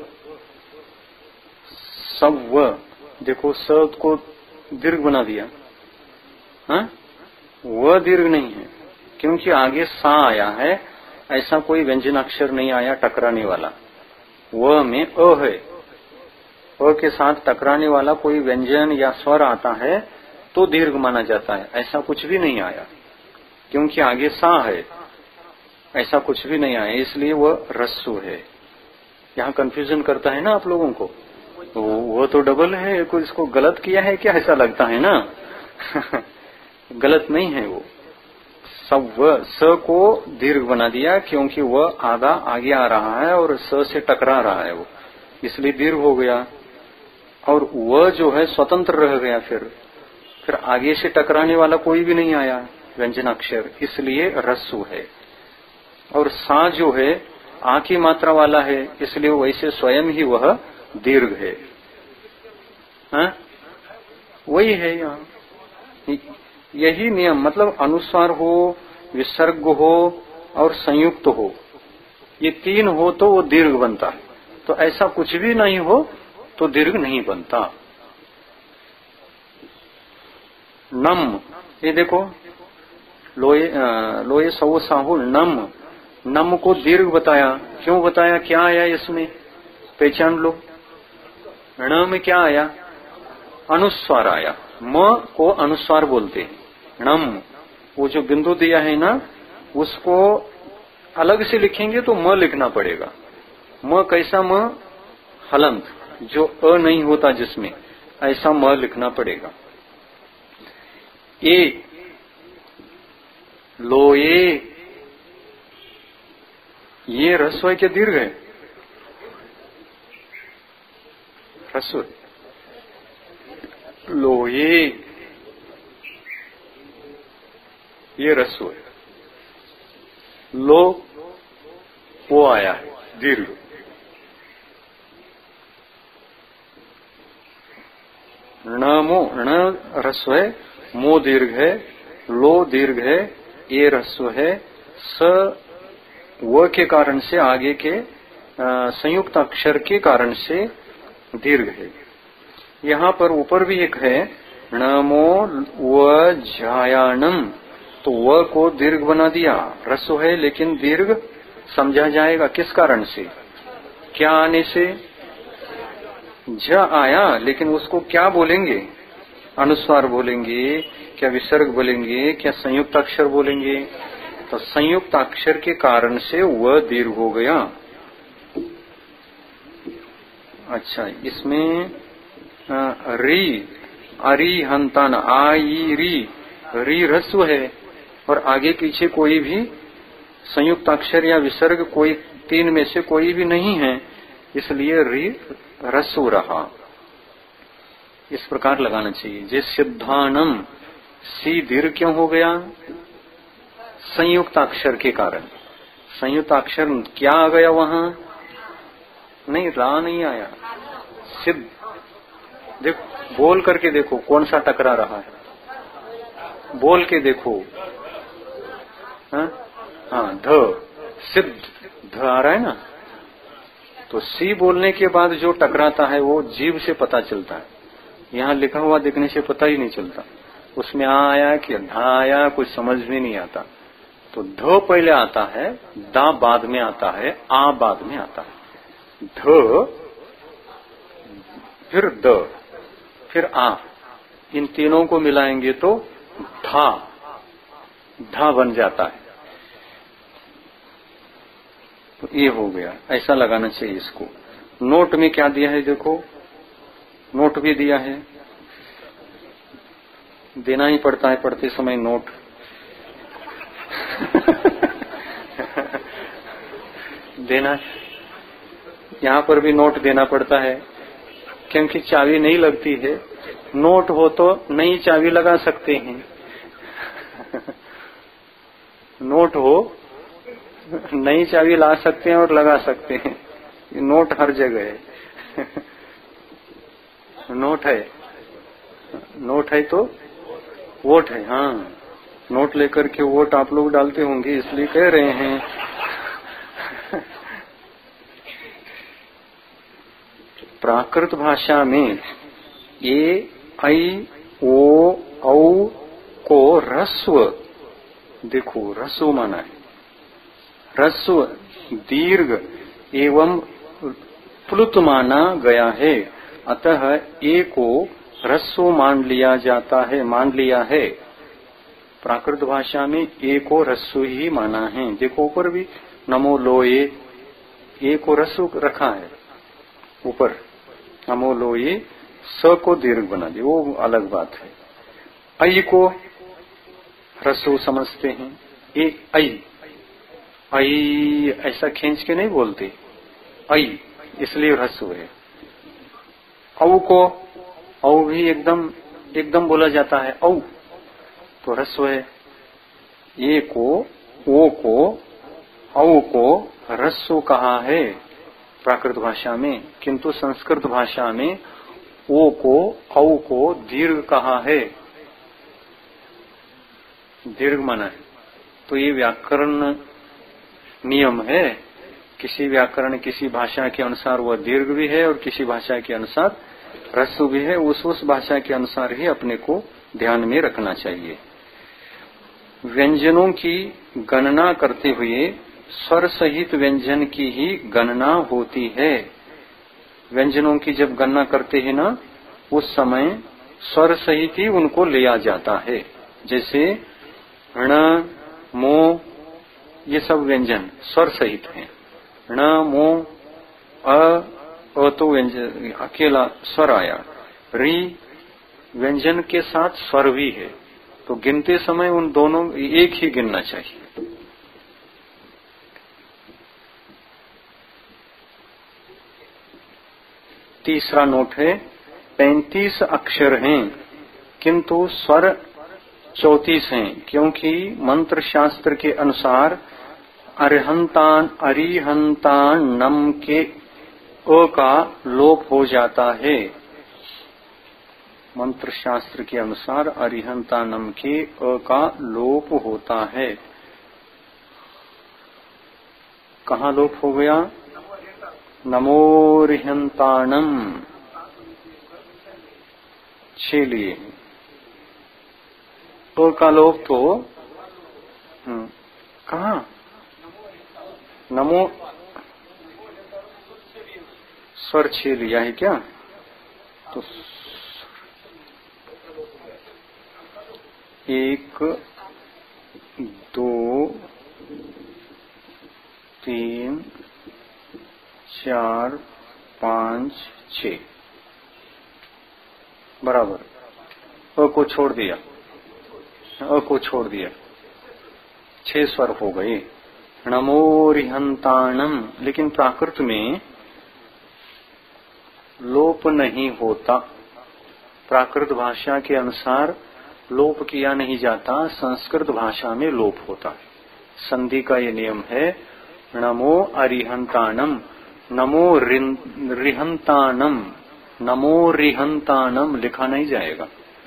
S1: सव्व, देखो स को दीर्घ बना दिया। हाँ? वह दीर्घ नहीं है, क्योंकि आगे सा आया है। ऐसा कोई व्यंजन अक्षर नहीं आया टकराने वाला। वह में अ है, अ के साथ टकराने वाला कोई व्यंजन या स्वर आता है तो दीर्घ माना जाता है। ऐसा कुछ भी नहीं आया, क्योंकि आगे सा है। ऐसा कुछ भी नहीं आया, इसलिए वह रस्सु है। यहाँ कंफ्यूजन करता है ना आप लोगों को, तो वो तो डबल है, कोई इसको गलत किया है क्या, ऐसा लगता है ना। गलत नहीं है वो। सव्व, स को दीर्घ बना दिया, क्योंकि वह आधा आगे आ रहा है और स से टकरा रहा है वो, इसलिए दीर्घ हो गया। और वह जो है स्वतंत्र रह गया। फिर आगे से टकराने वाला कोई भी नहीं आया व्यंजन अक्षर, इसलिए रस्सु है। और सा जो है आ की मात्रा वाला है, इसलिए वैसे स्वयं ही वह दीर्घ है। हाँ? वही है यहाँ। यही नियम, मतलब अनुस्वार हो, विसर्ग हो और संयुक्त हो, ये तीन हो तो वो दीर्घ बनता है। तो ऐसा कुछ भी नहीं हो तो दीर्घ नहीं बनता। नम, ये देखो लोये सौ साहुल नम, नम को दीर्घ बताया। क्यों बताया, क्या आया इसमें, पहचान लो। ण में क्या आया, अनुस्वार आया। म को अनुस्वार बोलते हैं। नम, वो जो बिंदु दिया है ना, उसको अलग से लिखेंगे तो म लिखना पड़ेगा। म कैसा, म हलंत, जो अ नहीं होता जिसमें, ऐसा म लिखना पड़ेगा। ए, लोये, ये ह्रस्व है क्या दीर्घ है, ह्रस्व। लोये, ये ह्रस्व है। लो, वो आया है दीर्घ। णमो, ण ह्रस्व है, मो दीर्घ है, लो दीर्घ है, ये ह्रस्व है। स व के कारण से, आगे के संयुक्त अक्षर के कारण से दीर्घ है। यहाँ पर ऊपर भी एक है, नमो व झायानम, तो व को दीर्घ बना दिया। ह्रस्व है लेकिन दीर्घ समझा जाएगा किस कारण से, क्या आने से, झ आया, लेकिन उसको क्या बोलेंगे, अनुस्वार बोलेंगे, क्या विसर्ग बोलेंगे, क्या संयुक्त अक्षर बोलेंगे। तो संयुक्त अक्षर के कारण से वह दीर्घ हो गया। अच्छा, इसमें री, अरी हंतान, आई री, री ह्रस्व है और आगे पीछे कोई भी संयुक्त अक्षर या विसर्ग कोई तीन में से कोई भी नहीं है, इसलिए री ह्रस्व रहा। इस प्रकार लगाना चाहिए। जे सिद्धानम, सी दीर्घ क्यों हो गया, संयुक्त अक्षर के कारण। संयुक्त अक्षर क्या आ गया वहां, नहीं रा नहीं आया, सिद्ध। देखो, बोल करके देखो कौन सा टकरा रहा है, बोल के देखो। हाँ, हाँ, ध, सिद्ध, ध आ रहा है ना। तो सी बोलने के बाद जो टकराता है वो जीभ से पता चलता है, यहाँ लिखा हुआ देखने से पता ही नहीं चलता। उसमें आ आया कि धा आया, कुछ समझ में नहीं आता। तो ध पहले आता है, दा बाद में आता है, आ बाद में आता है। ध, फिर द, फिर आ, इन तीनों को मिलाएंगे तो धा, धा बन जाता है। तो ये हो गया, ऐसा लगाना चाहिए इसको। नोट में क्या दिया है देखो, नोट भी दिया है, देना ही पड़ता है पढ़ते समय नोट। देना, यहाँ पर भी नोट देना पड़ता है, क्योंकि चाबी नहीं लगती है नोट हो तो नई चाबी लगा सकते हैं। नोट हो नई चाबी ला सकते हैं और लगा सकते हैं। नोट हर जगह है। नोट है, नोट है तो वोट है। हाँ, नोट लेकर के वोट आप लोग डालते होंगे, इसलिए कह रहे हैं। प्राकृत भाषा में ए, ऐ, ओ, औ को ह्रस्व, देखो ह्रस्व माना है, ह्रस्व दीर्घ एवं प्लुत माना गया है। अतः ए को ह्रस्व मान लिया जाता है, मान लिया है। प्राकृत भाषा में ए को ह्रस्व ही माना है। देखो ऊपर भी नमो लोए, ए को ह्रस्व रखा है ऊपर, नमो लोए, स को दीर्घ बना दिया, वो अलग बात है। ऐ को ह्रस्व समझते हैं। ए ऐ, ऐ ऐसा खींच के नहीं बोलते, ऐ इसलिए ह्रस्व है। औ को, औ भी एकदम एकदम बोला जाता है, औ तो ह्रस्व है। ए को, ओ को, औ को ह्रस्व कहा है प्राकृत भाषा में, किंतु संस्कृत भाषा में ओ को, औ को दीर्घ कहा है, दीर्घ माना है। तो ये व्याकरण नियम है। किसी व्याकरण किसी भाषा के अनुसार वह दीर्घ भी है और किसी भाषा के अनुसार ह्रस्व भी है। उस भाषा के अनुसार ही अपने को ध्यान में रखना चाहिए। व्यंजनों की गणना करते हुए स्वर सहित व्यंजन की ही गणना होती है। व्यंजनों की जब गणना करते हैं ना, उस समय स्वर सहित ही उनको लिया जाता है। जैसे ण, मो, ये सब व्यंजन स्वर सहित हैं। ण, मो, अ तो व्यंजन अकेला स्वर आया। री व्यंजन के साथ स्वर भी है, तो गिनते समय उन दोनों एक ही गिनना चाहिए। तीसरा नोट है, 35 अक्षर हैं किंतु स्वर 34 हैं, क्योंकि मंत्र शास्त्र के अनुसार अरिहंतान नम के अ का लोप हो जाता है। मंत्र शास्त्र के अनुसार अरिहंतानम के अ का लोप होता है। कहाँ लोप हो गया? नमोरिहंतानम 6 लिए। अ का लोप तो कहाँ? नमो स्वर 6 लिया है क्या? तो 1, 2, 3, 4, 5, 6 बराबर। अ को छोड़ दिया, अ को छोड़ दिया, 6 स्वर हो गए। नमोरिहंताणम, लेकिन प्राकृत में लोप नहीं होता। प्राकृत भाषा के अनुसार लोप किया नहीं जाता, संस्कृत भाषा में लोप होता है। संधि का ये नियम है। नमो अरिहंताणम, नमो रिहंताणम, नमो रिहंताणम लिखा नहीं जाएगा,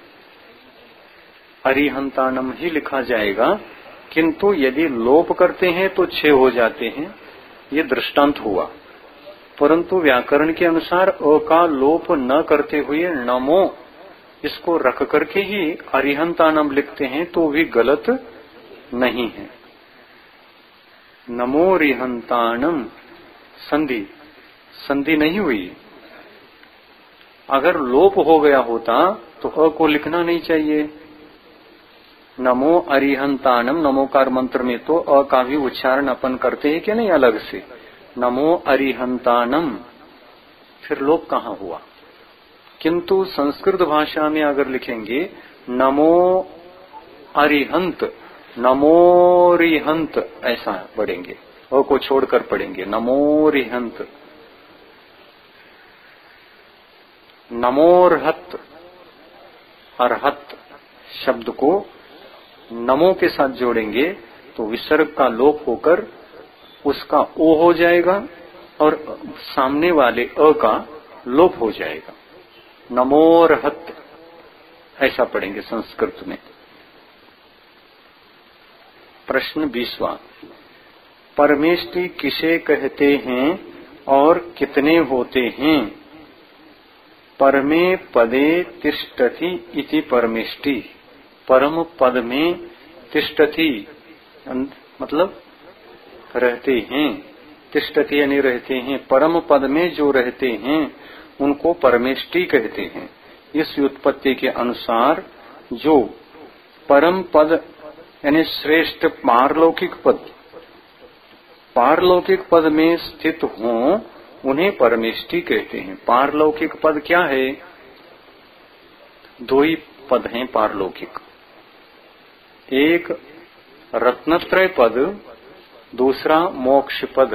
S1: अरिहंताणम ही लिखा जाएगा। किंतु यदि लोप करते हैं तो 6 हो जाते हैं, ये दृष्टांत हुआ। परंतु व्याकरण के अनुसार अ का लोप न करते हुए नमो इसको रख करके ही अरिहंतानम लिखते हैं, तो भी गलत नहीं है। नमो रिहंतानम संधि, संधि नहीं हुई। अगर लोप हो गया होता तो अ को लिखना नहीं चाहिए। नमो अरिहंतानम, नमोकार मंत्र में तो अ का भी उच्चारण अपन करते हैं कि नहीं अलग से, नमो अरिहंतानम, फिर लोप कहाँ हुआ? किंतु संस्कृत भाषा में अगर लिखेंगे नमो अरिहंत, नमोरिहंत ऐसा पढ़ेंगे, अ को छोड़कर पढ़ेंगे नमोरिहंत, नमोरहत, अर्हत शब्द को नमो के साथ जोड़ेंगे तो विसर्ग का लोप होकर उसका ओ हो जाएगा और सामने वाले अ का लोप हो जाएगा। नमोर्हत ऐसा पढ़ेंगे संस्कृत में। प्रश्न 20वां, परमेष्टि किसे कहते हैं और कितने होते हैं? परमे पदे तिष्ठति इति परमेष्टि। परम पद में तिष्ठति मतलब रहते हैं, तिष्ठति यानी रहते हैं। परम पद में जो रहते हैं उनको परमेष्टि कहते हैं। इस व्युत्पत्ति के अनुसार जो परम पद यानी श्रेष्ठ पारलौकिक पद, पारलौकिक पद में स्थित हों उन्हें परमेष्टि कहते हैं। पारलौकिक पद क्या है? दो ही पद हैं पारलौकिक, एक रत्नत्रय पद, दूसरा मोक्ष पद।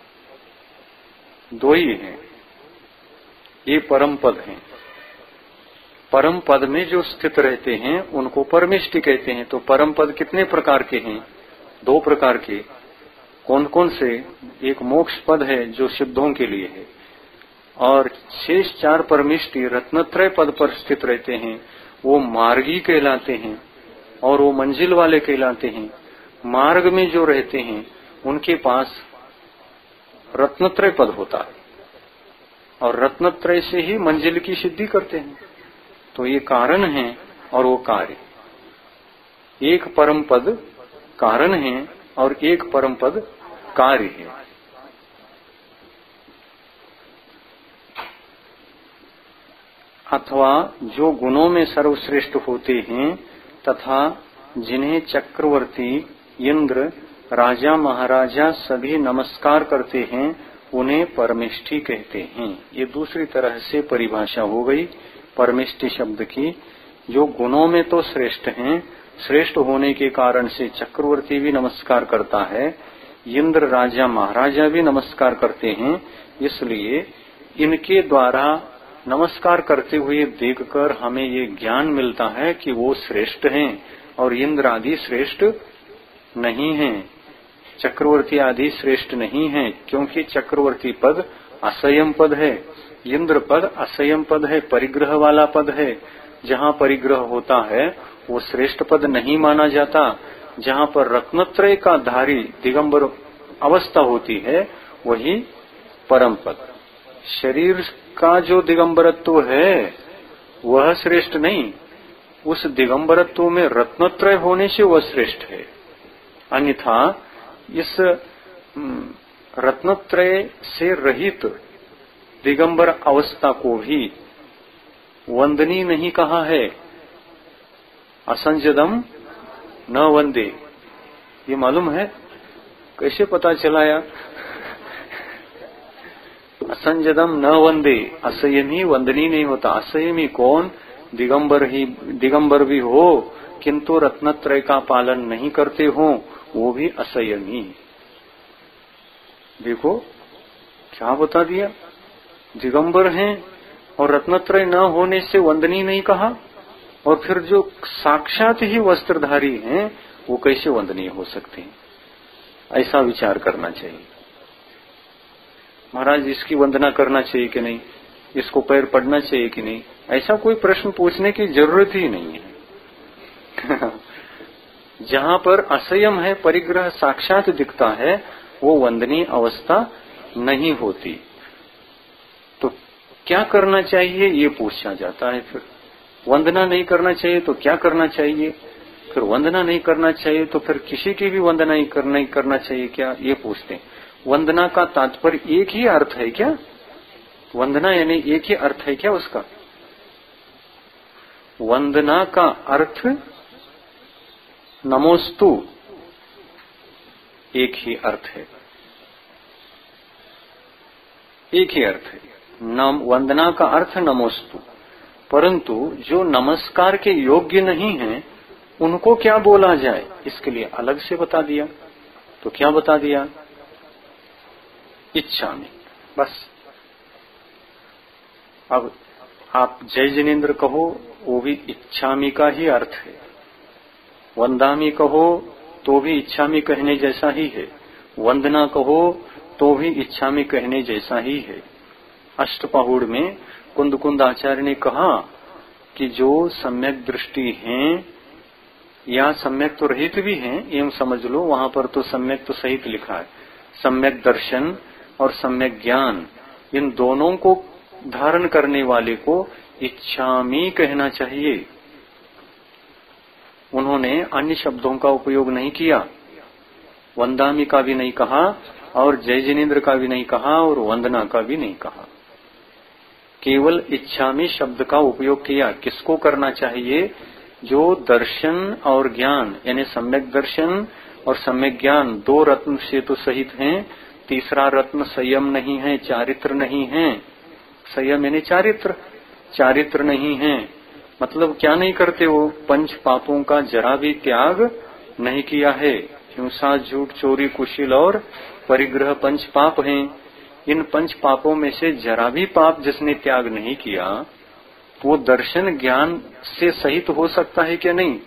S1: दो ही हैं, ये परम पद हैं। परम पद में जो स्थित रहते हैं उनको परमेष्टि कहते हैं। तो परम पद कितने प्रकार के हैं? दो प्रकार के। कौन कौन से? एक मोक्ष पद है जो सिद्धों के लिए है, और शेष चार परमेष्टि रत्नत्रय पद पर स्थित रहते हैं, वो मार्गी कहलाते हैं और वो मंजिल वाले कहलाते हैं। मार्ग में जो रहते हैं उनके पास रत्नत्रय पद होता है और रत्नत्रय से ही मंजिल की सिद्धि करते हैं। तो ये कारण है और वो कार्य। एक परम पद कारण है और एक परम पद कार्य है। अथवा जो गुणों में सर्वश्रेष्ठ होते हैं तथा जिन्हें चक्रवर्ती, इंद्र, राजा, महाराजा सभी नमस्कार करते हैं उन्हें परमेष्टि कहते हैं। ये दूसरी तरह से परिभाषा हो गई परमेष्टि शब्द की। जो गुणों में तो श्रेष्ठ हैं, श्रेष्ठ होने के कारण से चक्रवर्ती भी नमस्कार करता है, इंद्र, राजा, महाराजा भी नमस्कार करते हैं, इसलिए इनके द्वारा नमस्कार करते हुए देखकर हमें ये ज्ञान मिलता है कि वो श्रेष्ठ हैं और इंद्र आदि श्रेष्ठ नहीं हैं, चक्रवर्ती आदि श्रेष्ठ नहीं हैं, क्योंकि चक्रवर्ती पद असंयम पद है, इंद्र पद असंयम पद है, परिग्रह वाला पद है। जहाँ परिग्रह होता है वो श्रेष्ठ पद नहीं माना जाता। जहाँ पर रत्नत्रय का धारी दिगंबर अवस्था होती है वही परम पद। शरीर का जो दिगंबरत्व है वह श्रेष्ठ नहीं, उस दिगंबरत्व में रत्नत्रय होने से वह श्रेष्ठ है। अन्यथा इस रत्नत्रय से रहित दिगंबर अवस्था को भी वंदनीय नहीं कहा है। असंजदम न वंदे, ये मालूम है? कैसे पता चला यार? असंजदम न वंदे, असंयमी वंदनीय नहीं होता। असंयमी कौन? दिगंबर भी हो किंतु रत्नत्रय का पालन नहीं करते हो, वो भी असंयमी। देखो क्या बता दिया, दिगंबर हैं और रत्नत्रय न होने से वंदनीय नहीं कहा, और फिर जो साक्षात ही वस्त्रधारी हैं वो कैसे वंदनीय हो सकते हैं? ऐसा विचार करना चाहिए। महाराज इसकी वंदना करना चाहिए कि नहीं, इसको पैर पड़ना चाहिए कि नहीं, ऐसा कोई प्रश्न पूछने की जरूरत ही नहीं है। जहाँ पर असंयम है, परिग्रह साक्षात दिखता है, वो वंदनीय अवस्था नहीं होती। तो क्या करना चाहिए ये पूछा जाता है। फिर वंदना नहीं करना चाहिए तो क्या करना चाहिए? फिर वंदना नहीं करना चाहिए तो फिर किसी की भी वंदना नहीं करना चाहिए क्या, ये पूछते हैं। वंदना का तात्पर्य एक ही अर्थ है क्या? वंदना यानी एक ही अर्थ है क्या उसका? वंदना का अर्थ नमोस्तु एक ही अर्थ है, एक ही अर्थ है। वंदना का अर्थ नमोस्तु, परंतु जो नमस्कार के योग्य नहीं हैं उनको क्या बोला जाए इसके लिए अलग से बता दिया। तो क्या बता दिया? इच्छा में, बस। अब आप जय जिनेन्द्र कहो वो भी इच्छामि का ही अर्थ है। वंदामि कहो तो भी इच्छामि कहने जैसा ही है, वंदना कहो तो भी इच्छामि कहने जैसा ही है। अष्टपहुड़ में कुंद आचार्य ने कहा कि जो सम्यक दृष्टि हैं या सम्यक तो रहित भी हैं, एवं समझ लो, वहां पर तो सम्यक तो सहित लिखा है। सम्यक दर्शन और सम्यक ज्ञान, इन दोनों को धारण करने वाले को इच्छामि कहना चाहिए। उन्होंने अन्य शब्दों का उपयोग नहीं किया, वंदामि का भी नहीं कहा और जय जिनेन्द्र का भी नहीं कहा और वंदना का भी नहीं कहा, केवल इच्छामि शब्द का उपयोग किया। किसको करना चाहिए? जो दर्शन और ज्ञान यानी सम्यक दर्शन और सम्यक ज्ञान दो रत्न से तो सहित हैं, तीसरा रत्न संयम नहीं है, चारित्र नहीं है। संयम यानी चारित्र नहीं है, मतलब क्या नहीं करते? वो पंच पापों का जरा भी त्याग नहीं किया है। हिंसा, झूठ, चोरी, कुशील और परिग्रह पंच पाप हैं। इन पंच पापों में से जरा भी पाप जिसने त्याग नहीं किया, वो दर्शन ज्ञान से सहित हो सकता है क्या? नहीं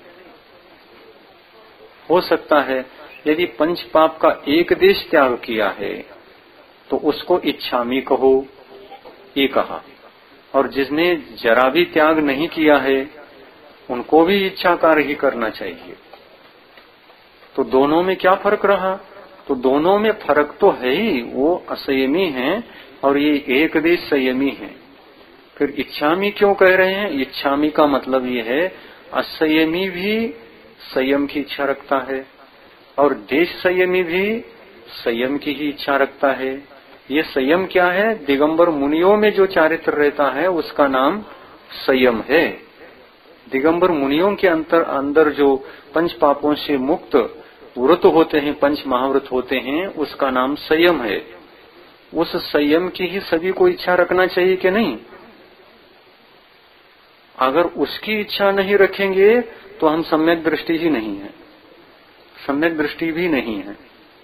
S1: हो सकता है। यदि पंच पाप का एक देश त्याग किया है तो उसको इच्छामि कहो, ये कहा। और जिसने जरा भी त्याग नहीं किया है उनको भी इच्छाकार ही करना चाहिए। तो दोनों में क्या फर्क रहा? तो दोनों में फर्क तो है ही, वो असंयमी है और ये एक देश संयमी है। फिर इच्छामि क्यों कह रहे हैं? इच्छामि का मतलब ये है असंयमी भी संयम की इच्छा रखता है और देश संयमी भी संयम की ही इच्छा रखता है। ये संयम क्या है? दिगंबर मुनियों में जो चारित्र रहता है उसका नाम संयम है। दिगंबर मुनियों के अंदर जो पंच पापों से मुक्त व्रत होते हैं, पंच महाव्रत होते हैं, उसका नाम संयम है। उस संयम की ही सभी को इच्छा रखना चाहिए कि नहीं? अगर उसकी इच्छा नहीं रखेंगे तो हम सम्यक दृष्टि ही नहीं है, सम्यक दृष्टि भी नहीं है।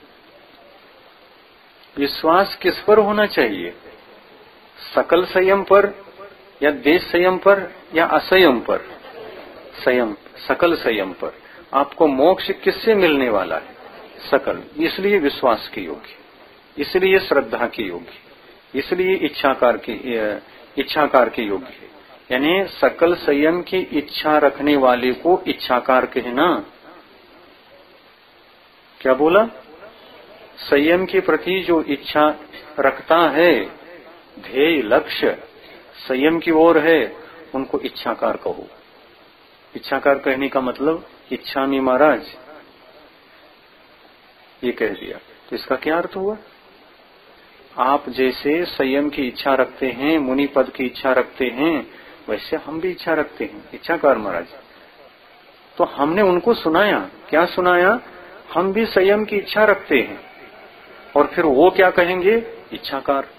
S1: विश्वास किस पर होना चाहिए? सकल संयम पर या देश संयम पर या असंयम पर? संयम, सकल संयम पर। आपको मोक्ष किससे मिलने वाला है? सकल। इसलिए विश्वास के योग्य, इसलिए श्रद्धा के योग्य, इसलिए इच्छाकार के योग्य है। यानी सकल संयम की इच्छा रखने वाले को इच्छाकार कहना। क्या बोला? संयम के प्रति जो इच्छा रखता है, ध्येय लक्ष्य संयम की ओर है, उनको इच्छाकार कहो। इच्छाकार कहने का मतलब इच्छामि महाराज, ये कह दिया। तो इसका क्या अर्थ हुआ? आप जैसे संयम की इच्छा रखते हैं, मुनि पद की इच्छा रखते हैं, वैसे हम भी इच्छा रखते हैं, इच्छाकार महाराज। तो हमने उनको सुनाया, क्या सुनाया? हम भी संयम की इच्छा रखते हैं। और फिर वो क्या कहेंगे? इच्छाकार।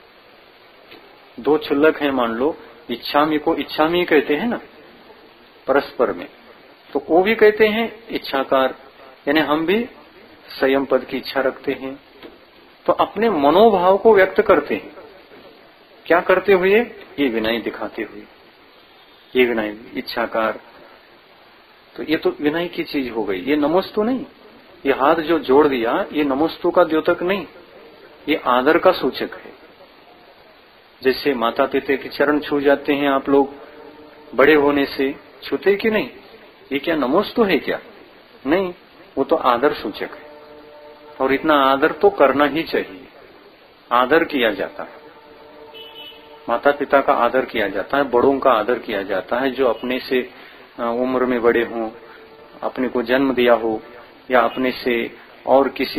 S1: दो क्षुल्लक हैं मान लो, इच्छामि को इच्छामि कहते हैं ना परस्पर में, तो वो भी कहते हैं इच्छाकार, यानी हम भी संयम पद की इच्छा रखते हैं। तो अपने मनोभाव को व्यक्त करते हैं, क्या करते हुए? ये विनय दिखाते हुए, ये विनय, इच्छाकार। तो ये तो विनय की चीज हो गई। ये नमोस्तु नहीं, ये हाथ जो जोड़ दिया ये नमोस्तु का द्योतक नहीं, ये आदर का सूचक है। जैसे माता पिता के चरण छू जाते हैं आप लोग, बड़े होने से छूते कि नहीं? ये क्या नमोस्तु है क्या? नहीं, वो तो आदर सूचक है। और इतना आदर तो करना ही चाहिए। आदर किया जाता है, माता पिता का आदर किया जाता है, बड़ों का आदर किया जाता है, जो अपने से उम्र में बड़े हों, अपने को जन्म दिया हो या अपने से और किसी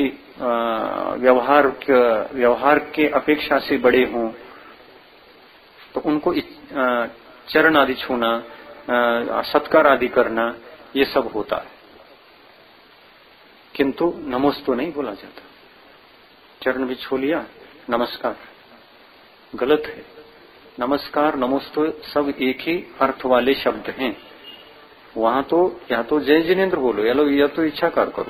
S1: व्यवहार के अपेक्षा से बड़े हों, तो उनको चरण आदि छूना, सत्कार आदि करना, ये सब होता है। किंतु नमोस्तु नहीं बोला जाता। चरण भी छू लिया, नमस्कार, गलत है। नमस्कार नमोस्तु सब एक ही अर्थ वाले शब्द हैं। वहां तो या तो जय जिनेन्द्र बोलो या तो इच्छाकार करो।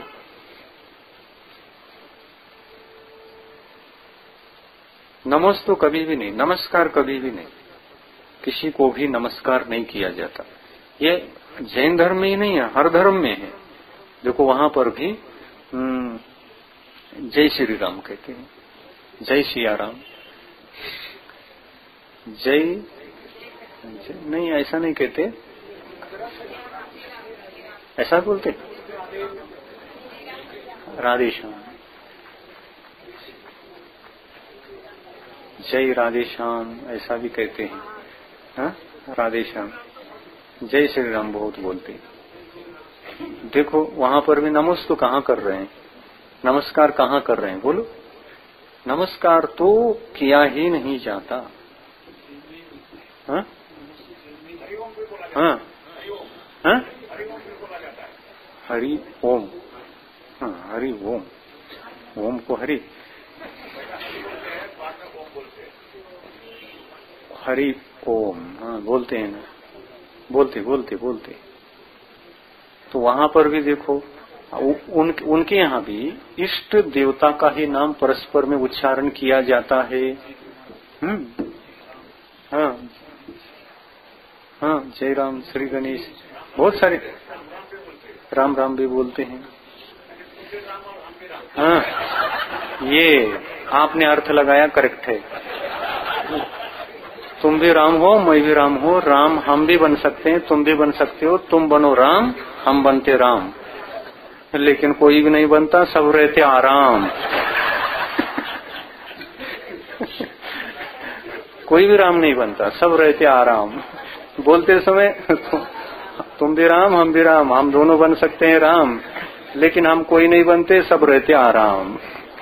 S1: नमोस्तु कभी भी नहीं, नमस्कार कभी भी नहीं, किसी को भी नमस्कार नहीं किया जाता। ये जैन धर्म में ही नहीं है, हर धर्म में है। देखो वहां पर भी जय श्री राम कहते हैं, जय सिया राम, जय नहीं, ऐसा नहीं कहते, ऐसा बोलते राधे श्याम, जय राधे श्याम ऐसा भी कहते हैं। हाँ, राधे श्याम, जय श्री राम बहुत बोलते हैं। देखो वहां पर भी नमस्ते कहाँ कर रहे हैं, नमस्कार कहाँ कर रहे हैं, बोलो। नमस्कार तो किया ही नहीं जाता। हाँ हाँ हाँ, हरि ओम, हाँ हरि ओम, ओम को हरि, हरि ओम, हाँ बोलते हैं ना, बोलते बोलते बोलते। तो वहां पर भी देखो उनके यहाँ भी इष्ट देवता का ही नाम परस्पर में उच्चारण किया जाता है। हाँ हाँ, जय राम, श्री गणेश, बहुत सारे राम राम भी बोलते हैं। हाँ, ये आपने अर्थ लगाया, करेक्ट है। तुम भी राम हो, मैं भी राम हो, राम हम भी बन सकते हैं, तुम भी बन सकते हो, तुम बनो राम, हम बनते राम। लेकिन कोई भी नहीं बनता, सब रहते आराम। कोई भी राम नहीं बनता, सब रहते आराम। बोलते समय तुम भी राम, हम भी राम, हम दोनों बन सकते हैं राम, लेकिन हम कोई नहीं बनते, सब रहते आराम।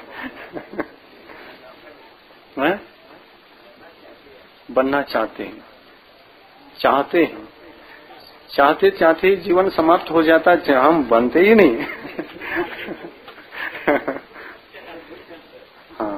S1: बनना चाहते हैं, चाहते हैं, चाहते चाहते जीवन समाप्त हो जाता है, हम बनते ही नहीं। हाँ,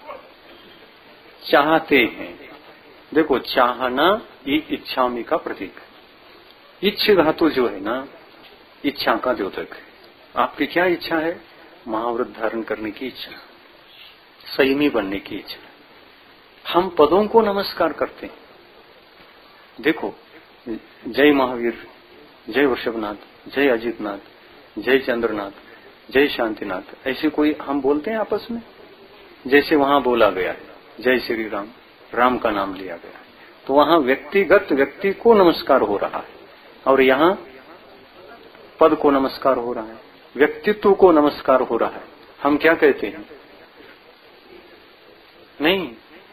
S1: चाहते हैं। देखो चाहना ये इच्छामी का प्रतीक है। इच्छ धातु जो है ना, इच्छा का द्योतक है। आपकी क्या इच्छा है? महाव्रत धारण करने की इच्छा, संयमी बनने की इच्छा। हम पदों को नमस्कार करते हैं। देखो जय महावीर, जय वृषभनाथ, जय अजितनाथ, जय चंद्रनाथ, जय शांतिनाथ, ऐसे कोई हम बोलते हैं आपस में? जैसे वहां बोला गया है जय श्री राम, राम का नाम लिया गया है, तो वहां व्यक्तिगत व्यक्ति को नमस्कार हो रहा है, और यहाँ पद को नमस्कार हो रहा है, व्यक्तित्व को नमस्कार हो रहा है। हम क्या कहते हैं? नहीं,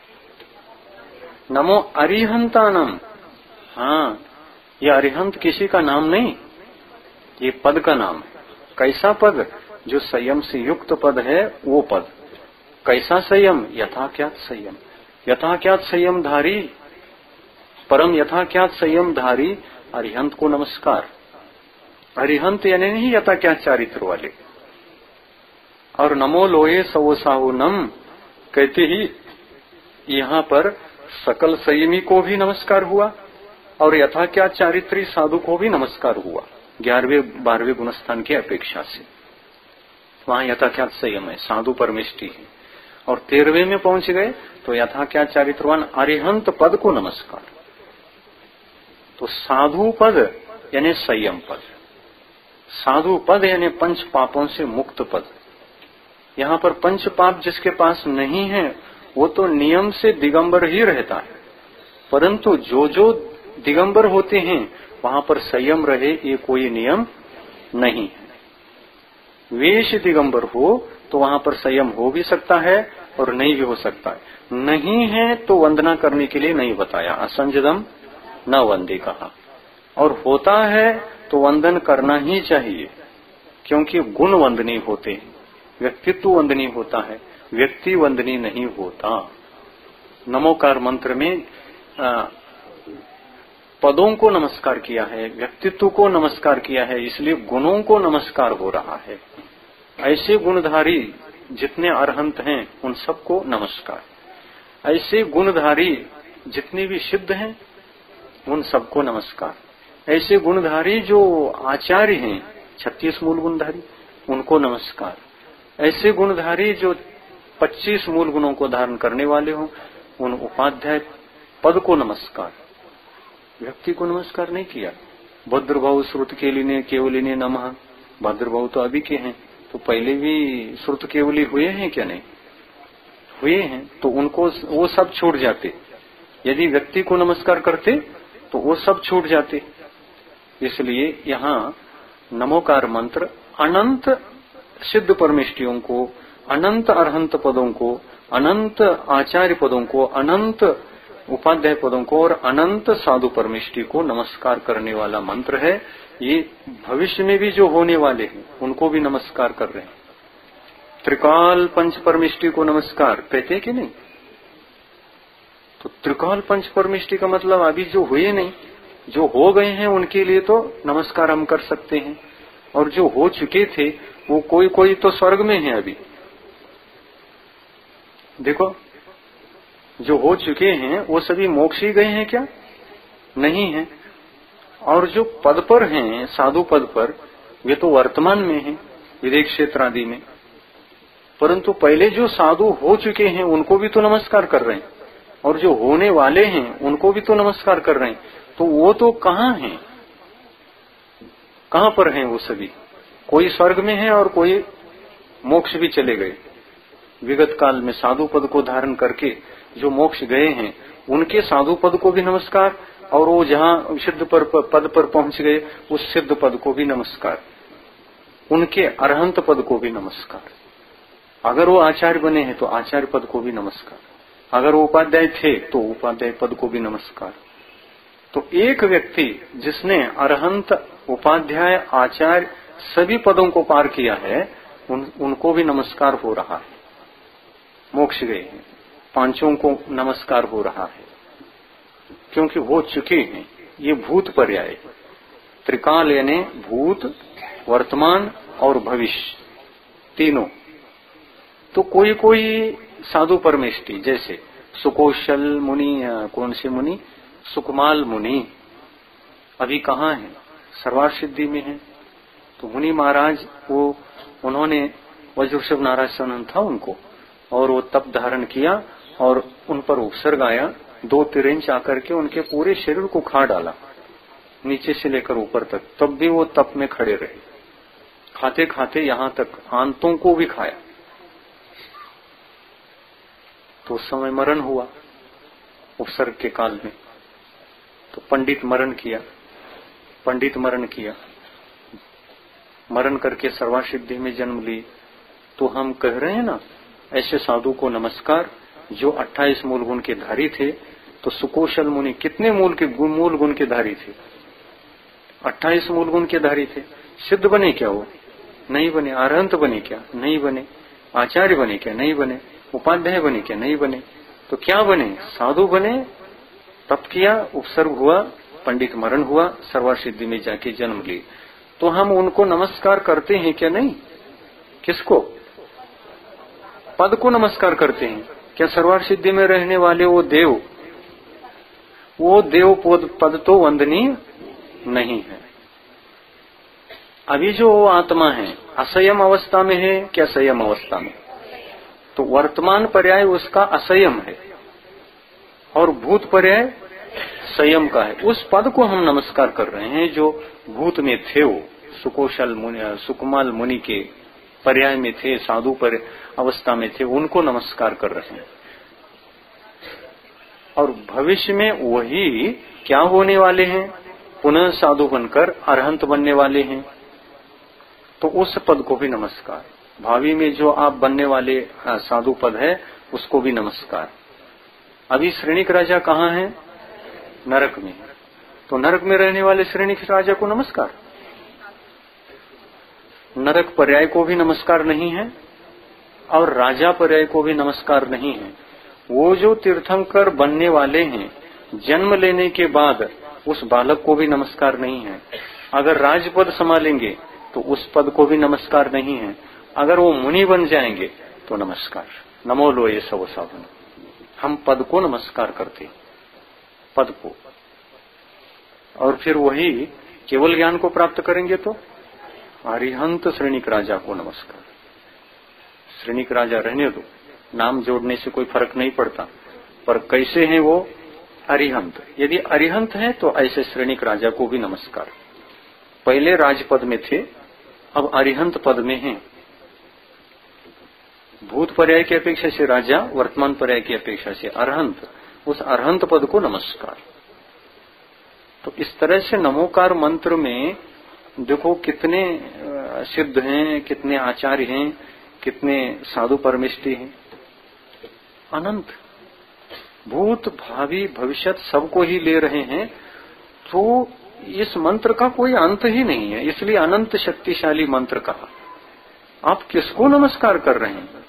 S1: नमो अरिहंतानम। हाँ, ये अरिहंत किसी का नाम नहीं, ये पद का नाम है। कैसा पद? जो संयम से युक्त पद है, वो पद। कैसा संयम? यथाख्यात संयम, यथाख्यात संयम धारी, परम यथाख्यात संयम धारी अरिहंत को नमस्कार। अरिहंत यानी नहीं यथाख्यात चारित्र वाले। और नमो लोहे सवोसाहु नम कहते ही यहाँ पर सकल संयमी को भी नमस्कार हुआ और यथाख्यात चारित्री साधु को भी नमस्कार हुआ, 11वें 12वें गुणस्थान की अपेक्षा से। वहां यथाख्यात संयम है, साधु परमेष्टि है। और 13वें में पहुंच गए तो यथाख्यात चारित्रवान अरिहंत पद को नमस्कार। तो साधु पद यानी संयम पद, साधु पद यानी पंच पापों से मुक्त पद। यहाँ पर पंच पाप जिसके पास नहीं है वो तो नियम से दिगंबर ही रहता है, परंतु जो जो दिगंबर होते हैं वहां पर संयम रहे ये कोई नियम नहीं है। वेश दिगंबर हो तो वहां पर संयम हो भी सकता है और नहीं भी हो सकता है। नहीं है तो वंदना करने के लिए नहीं बताया, असंजदम न वंदे कहा। और होता है तो वंदन करना ही चाहिए, क्योंकि गुण वंदनीय होते हैं, व्यक्तित्व वंदनीय होता है, व्यक्ति वंदनीय नहीं होता। नमोकार मंत्र में पदों को नमस्कार किया है, व्यक्तित्व को नमस्कार किया है, इसलिए गुणों को नमस्कार हो रहा है। ऐसे गुणधारी जितने अरहंत हैं उन सबको नमस्कार, ऐसे गुणधारी जितने भी सिद्ध हैं उन सबको नमस्कार, ऐसे गुणधारी जो आचार्य हैं 36 मूल गुणधारी उनको नमस्कार, ऐसे गुणधारी जो 25 मूल गुणों को धारण करने वाले हों उन उपाध्याय पद को नमस्कार। व्यक्ति को नमस्कार नहीं किया, भद्रभाव श्रुत केलिने केवलिने नमः। भद्रभाव तो अभी के हैं, तो पहले भी श्रुत केवली हुए हैं क्या? नहीं हुए हैं। तो उनको वो सब छूट जाते। यदि व्यक्ति को नमस्कार करते तो वो सब छूट जाते। इसलिए यहाँ नमोकार मंत्र अनंत सिद्ध परमेष्टियों को, अनंत अरहंत पदों को, अनंत आचार्य पदों को, अनंत उपाध्याय पदों को और अनंत साधु परमेष्टि को नमस्कार करने वाला मंत्र है। ये भविष्य में भी जो होने वाले हैं उनको भी नमस्कार कर रहे हैं। त्रिकाल पंच परमेष्टि को नमस्कार कहते कि नहीं? तो त्रिकाल पंच परमेष्टि का मतलब अभी जो हुए नहीं, जो हो गए हैं उनके लिए तो नमस्कार हम कर सकते हैं, और जो हो चुके थे वो कोई कोई तो स्वर्ग में है अभी। देखो, जो हो चुके हैं वो सभी मोक्ष ही गए हैं क्या? नहीं है। और जो पद पर हैं, साधु पद पर, वे तो वर्तमान में हैं, विदेह क्षेत्र आदि में। परंतु पहले जो साधु हो चुके हैं उनको भी तो नमस्कार कर रहे हैं, और जो होने वाले हैं उनको भी तो नमस्कार कर रहे हैं। तो वो तो कहाँ हैं? कहाँ पर हैं वो सभी? कोई स्वर्ग में है और कोई मोक्ष भी चले गए। विगत काल में साधु पद को धारण करके जो मोक्ष गए हैं उनके साधु पद को भी नमस्कार, और वो जहाँ सिद्ध पद पर पहुंच गए उस सिद्ध पद को भी नमस्कार, उनके अरहंत पद को भी नमस्कार। अगर वो आचार्य बने हैं तो आचार्य पद को भी नमस्कार, अगर वो उपाध्याय थे तो उपाध्याय पद को भी नमस्कार। तो एक व्यक्ति जिसने अरहंत, उपाध्याय, आचार्य सभी पदों को पार किया है उनको भी नमस्कार हो रहा है। मोक्ष गए हैं पांचों को नमस्कार हो रहा है, क्योंकि हो चुके हैं। ये भूत पर्याय, त्रिकाल यानी भूत, वर्तमान और भविष्य तीनों। तो कोई कोई साधु परमेष्टि जैसे सुकौशल मुनि, कौन से मुनि? सुकमाल मुनि अभी कहाँ है? सर्वार्थ सिद्धि में है। तो मुनि महाराज उन्होंने वज्रषभ नारायण था उनको, और वो तप धारण किया और उन पर उपसर्ग आया। 2 तिरेंच आकर के उनके पूरे शरीर को खा डाला, नीचे से लेकर ऊपर तक। तब भी वो तप में खड़े रहे, खाते खाते यहाँ तक आंतों को भी खाया। तो उस समय मरण हुआ उपसर्ग के काल में। तो पंडित मरण किया, पंडित मरण किया, मरण करके सर्वासिद्धि में जन्म ली। तो हम कह रहे हैं ना, ऐसे साधु को नमस्कार जो 28 मूल गुण के धारी थे। तो सुकौशल मुनि कितने मूल गुण के धारी थे? 28 मूल गुण के धारी थे। सिद्ध बने क्या वो? नहीं बने। अरहंत बने क्या? नहीं बने। आचार्य बने क्या? नहीं बने। उपाध्याय बने क्या? नहीं बने। तो क्या बने? साधु बने, तप किया, उपसर्ग हुआ, पंडित मरण हुआ, सर्वार्थ सिद्धि में जाके जन्म ली। तो हम उनको नमस्कार करते हैं क्या? नहीं। किसको? पद को नमस्कार करते हैं क्या? सर्वार्थ सिद्धि में रहने वाले वो देव पद तो वंदनीय नहीं है। अभी जो आत्मा है असंयम अवस्था में है क्या? संयम अवस्था में? तो वर्तमान पर्याय उसका असंयम है और भूत पर्याय संयम का है। उस पद को हम नमस्कार कर रहे हैं जो भूत में थे, वो सुकौशल मुनि, सुकमाल मुनि के पर्याय में थे, साधु पर अवस्था में थे, उनको नमस्कार कर रहे हैं। और भविष्य में वही क्या होने वाले हैं? पुनः साधु बनकर अरहंत बनने वाले हैं। तो उस पद को भी नमस्कार। भावी में जो आप बनने वाले साधु पद है उसको भी नमस्कार। अभी श्रेणिक राजा कहाँ है? नरक में। तो नरक में रहने वाले श्रेणिक राजा को नमस्कार। नरक पर्याय को भी नमस्कार नहीं है और राजा पर्याय को भी नमस्कार नहीं है। वो जो तीर्थंकर बनने वाले हैं, जन्म लेने के बाद उस बालक को भी नमस्कार नहीं है। अगर राजपद संभालेंगे तो उस पद को भी नमस्कार नहीं है। अगर वो मुनि बन जाएंगे तो नमस्कार। नमो लोये सब साधन। हम पद को नमस्कार करते, पद को। और फिर वही केवल ज्ञान को प्राप्त करेंगे तो अरिहंत श्रेणिक राजा को नमस्कार। श्रेणिक राजा रहने दो, नाम जोड़ने से कोई फर्क नहीं पड़ता, पर कैसे हैं वो? अरिहंत। यदि अरिहंत है तो ऐसे श्रेणिक राजा को भी नमस्कार। पहले राजपद में थे, अब अरिहंत पद में हैं। भूत पर्याय की अपेक्षा से राजा, वर्तमान पर्याय की अपेक्षा से अरहंत, उस अरहंत पद को नमस्कार। तो इस तरह से नमोकार मंत्र में देखो कितने सिद्ध हैं, कितने आचार्य हैं, कितने साधु परमिष्टि हैं, अनंत, भूत भावी भविष्यत सबको ही ले रहे हैं। तो इस मंत्र का कोई अंत ही नहीं है, इसलिए अनंत शक्तिशाली मंत्र कहा। आप किसको नमस्कार कर रहे हैं?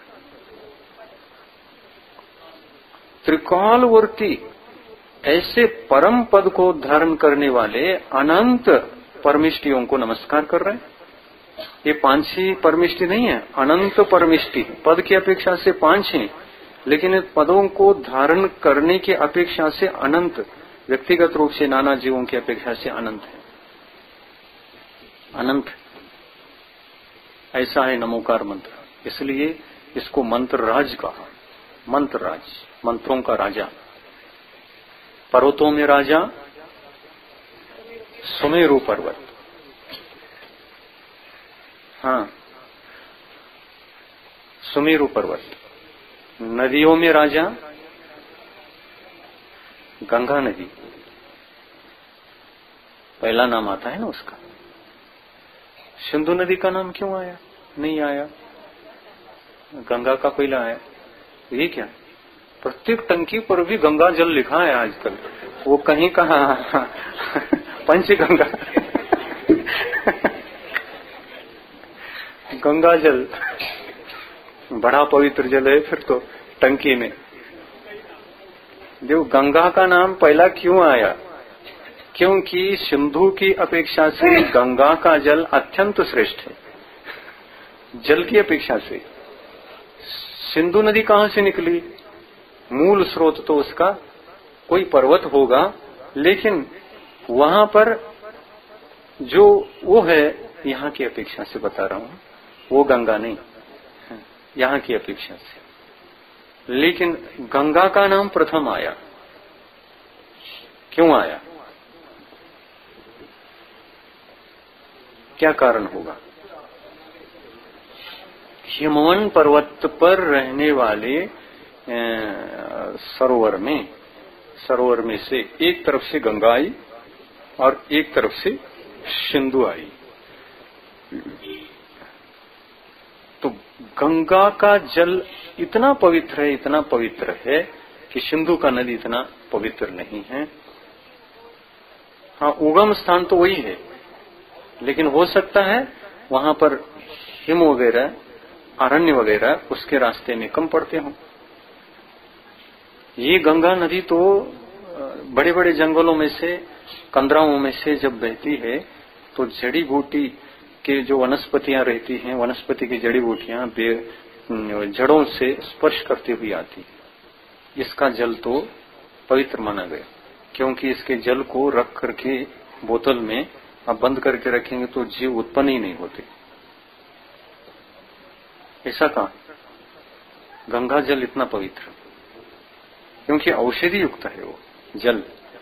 S1: त्रिकालवर्ती ऐसे परम पद को धारण करने वाले अनंत परमिष्टियों को नमस्कार कर रहे हैं। ये 5 ही परमिष्टि नहीं है, अनंत परमिष्टि। पद की अपेक्षा से 5 हैं, लेकिन इन पदों को धारण करने की अपेक्षा से अनंत, व्यक्तिगत रूप से नाना जीवों की अपेक्षा से अनंत है, अनंत। ऐसा है नमोकार मंत्र, इसलिए इसको मंत्र राज कहा। मंत्र राज, मंत्रों का राजा। पर्वतों में राजा सुमेरु पर्वत, हाँ सुमेरु पर्वत। नदियों में राजा गंगा नदी, पहला नाम आता है ना उसका। सिंधु नदी का नाम क्यों आया? नहीं आया, गंगा का पहला आया। ये क्या, प्रत्येक टंकी पर भी गंगा जल लिखा है आजकल, वो कहीं कहा पंचगंगा गंगा जल बड़ा पवित्र जल है फिर तो टंकी में। जो गंगा का नाम पहला क्यों आया? क्योंकि सिंधु की अपेक्षा से गंगा का जल अत्यंत श्रेष्ठ है, जल की अपेक्षा से। सिंधु नदी कहां से निकली? मूल स्रोत तो उसका कोई पर्वत होगा, लेकिन वहां पर जो वो है, यहाँ की अपेक्षा से बता रहा हूं, वो गंगा नहीं, यहाँ की अपेक्षा से। लेकिन गंगा का नाम प्रथम आया, क्यों आया? क्या कारण होगा? हिमवन पर्वत पर रहने वाले सरोवर में से एक तरफ से गंगा आई और एक तरफ से सिंधु आई। तो गंगा का जल इतना पवित्र है, इतना पवित्र है कि सिंधु का नदी इतना पवित्र नहीं है। हाँ, उगम स्थान तो वही है, लेकिन हो सकता है वहां पर हिम वगैरह, अरण्य वगैरह उसके रास्ते में कम पड़ते हों। ये गंगा नदी तो बड़े बड़े जंगलों में से, कंदराओं में से जब बहती है तो जड़ी बूटी के जो वनस्पतियां रहती हैं, वनस्पति की जड़ी बूटियां जड़ों से स्पर्श करती हुई आती है। इसका जल तो पवित्र माना गया, क्योंकि इसके जल को रख करके बोतल में अब बंद करके रखेंगे तो जीव उत्पन्न ही नहीं होते। ऐसा कहा गंगा जल इतना पवित्र, क्योंकि औषधि युक्त है वो जल,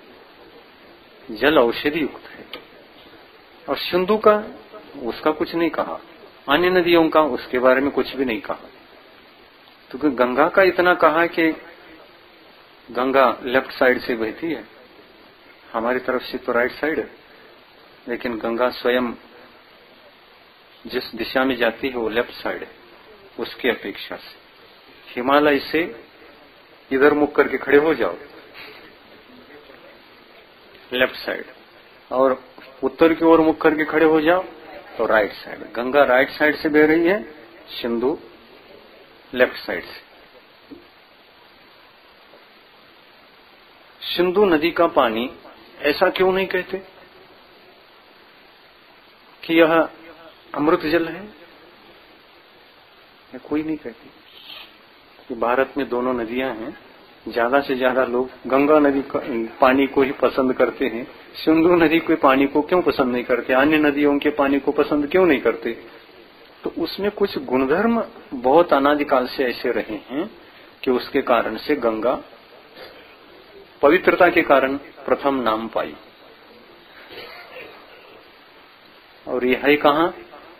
S1: जल औषधि युक्त है। और सिंधु का उसका कुछ नहीं कहा, अन्य नदियों का उसके बारे में कुछ भी नहीं कहा। तो गंगा का इतना कहा कि गंगा लेफ्ट साइड से बहती है, हमारी तरफ से तो राइट साइड है, लेकिन गंगा स्वयं जिस दिशा में जाती है वो लेफ्ट साइड है। उसकी अपेक्षा से हिमालय से इधर मुख करके खड़े हो जाओ, लेफ्ट साइड, और उत्तर की ओर मुख करके खड़े हो जाओ तो right side. Ganga right side से बह रही है, सिंधु लेफ्ट साइड से। सिंधु नदी का पानी ऐसा क्यों नहीं कहते कि यह अमृत जल है? कोई नहीं कहते कि भारत में दोनों नदियां हैं, ज्यादा से ज्यादा लोग गंगा नदी का पानी को ही पसंद करते हैं, सिंधु नदी के पानी को क्यों पसंद नहीं करते, अन्य नदियों के पानी को पसंद क्यों नहीं करते? तो उसमें कुछ गुणधर्म बहुत अनादिकाल से ऐसे रहे हैं कि उसके कारण से गंगा पवित्रता के कारण प्रथम नाम पाई। और ये है कहाँ?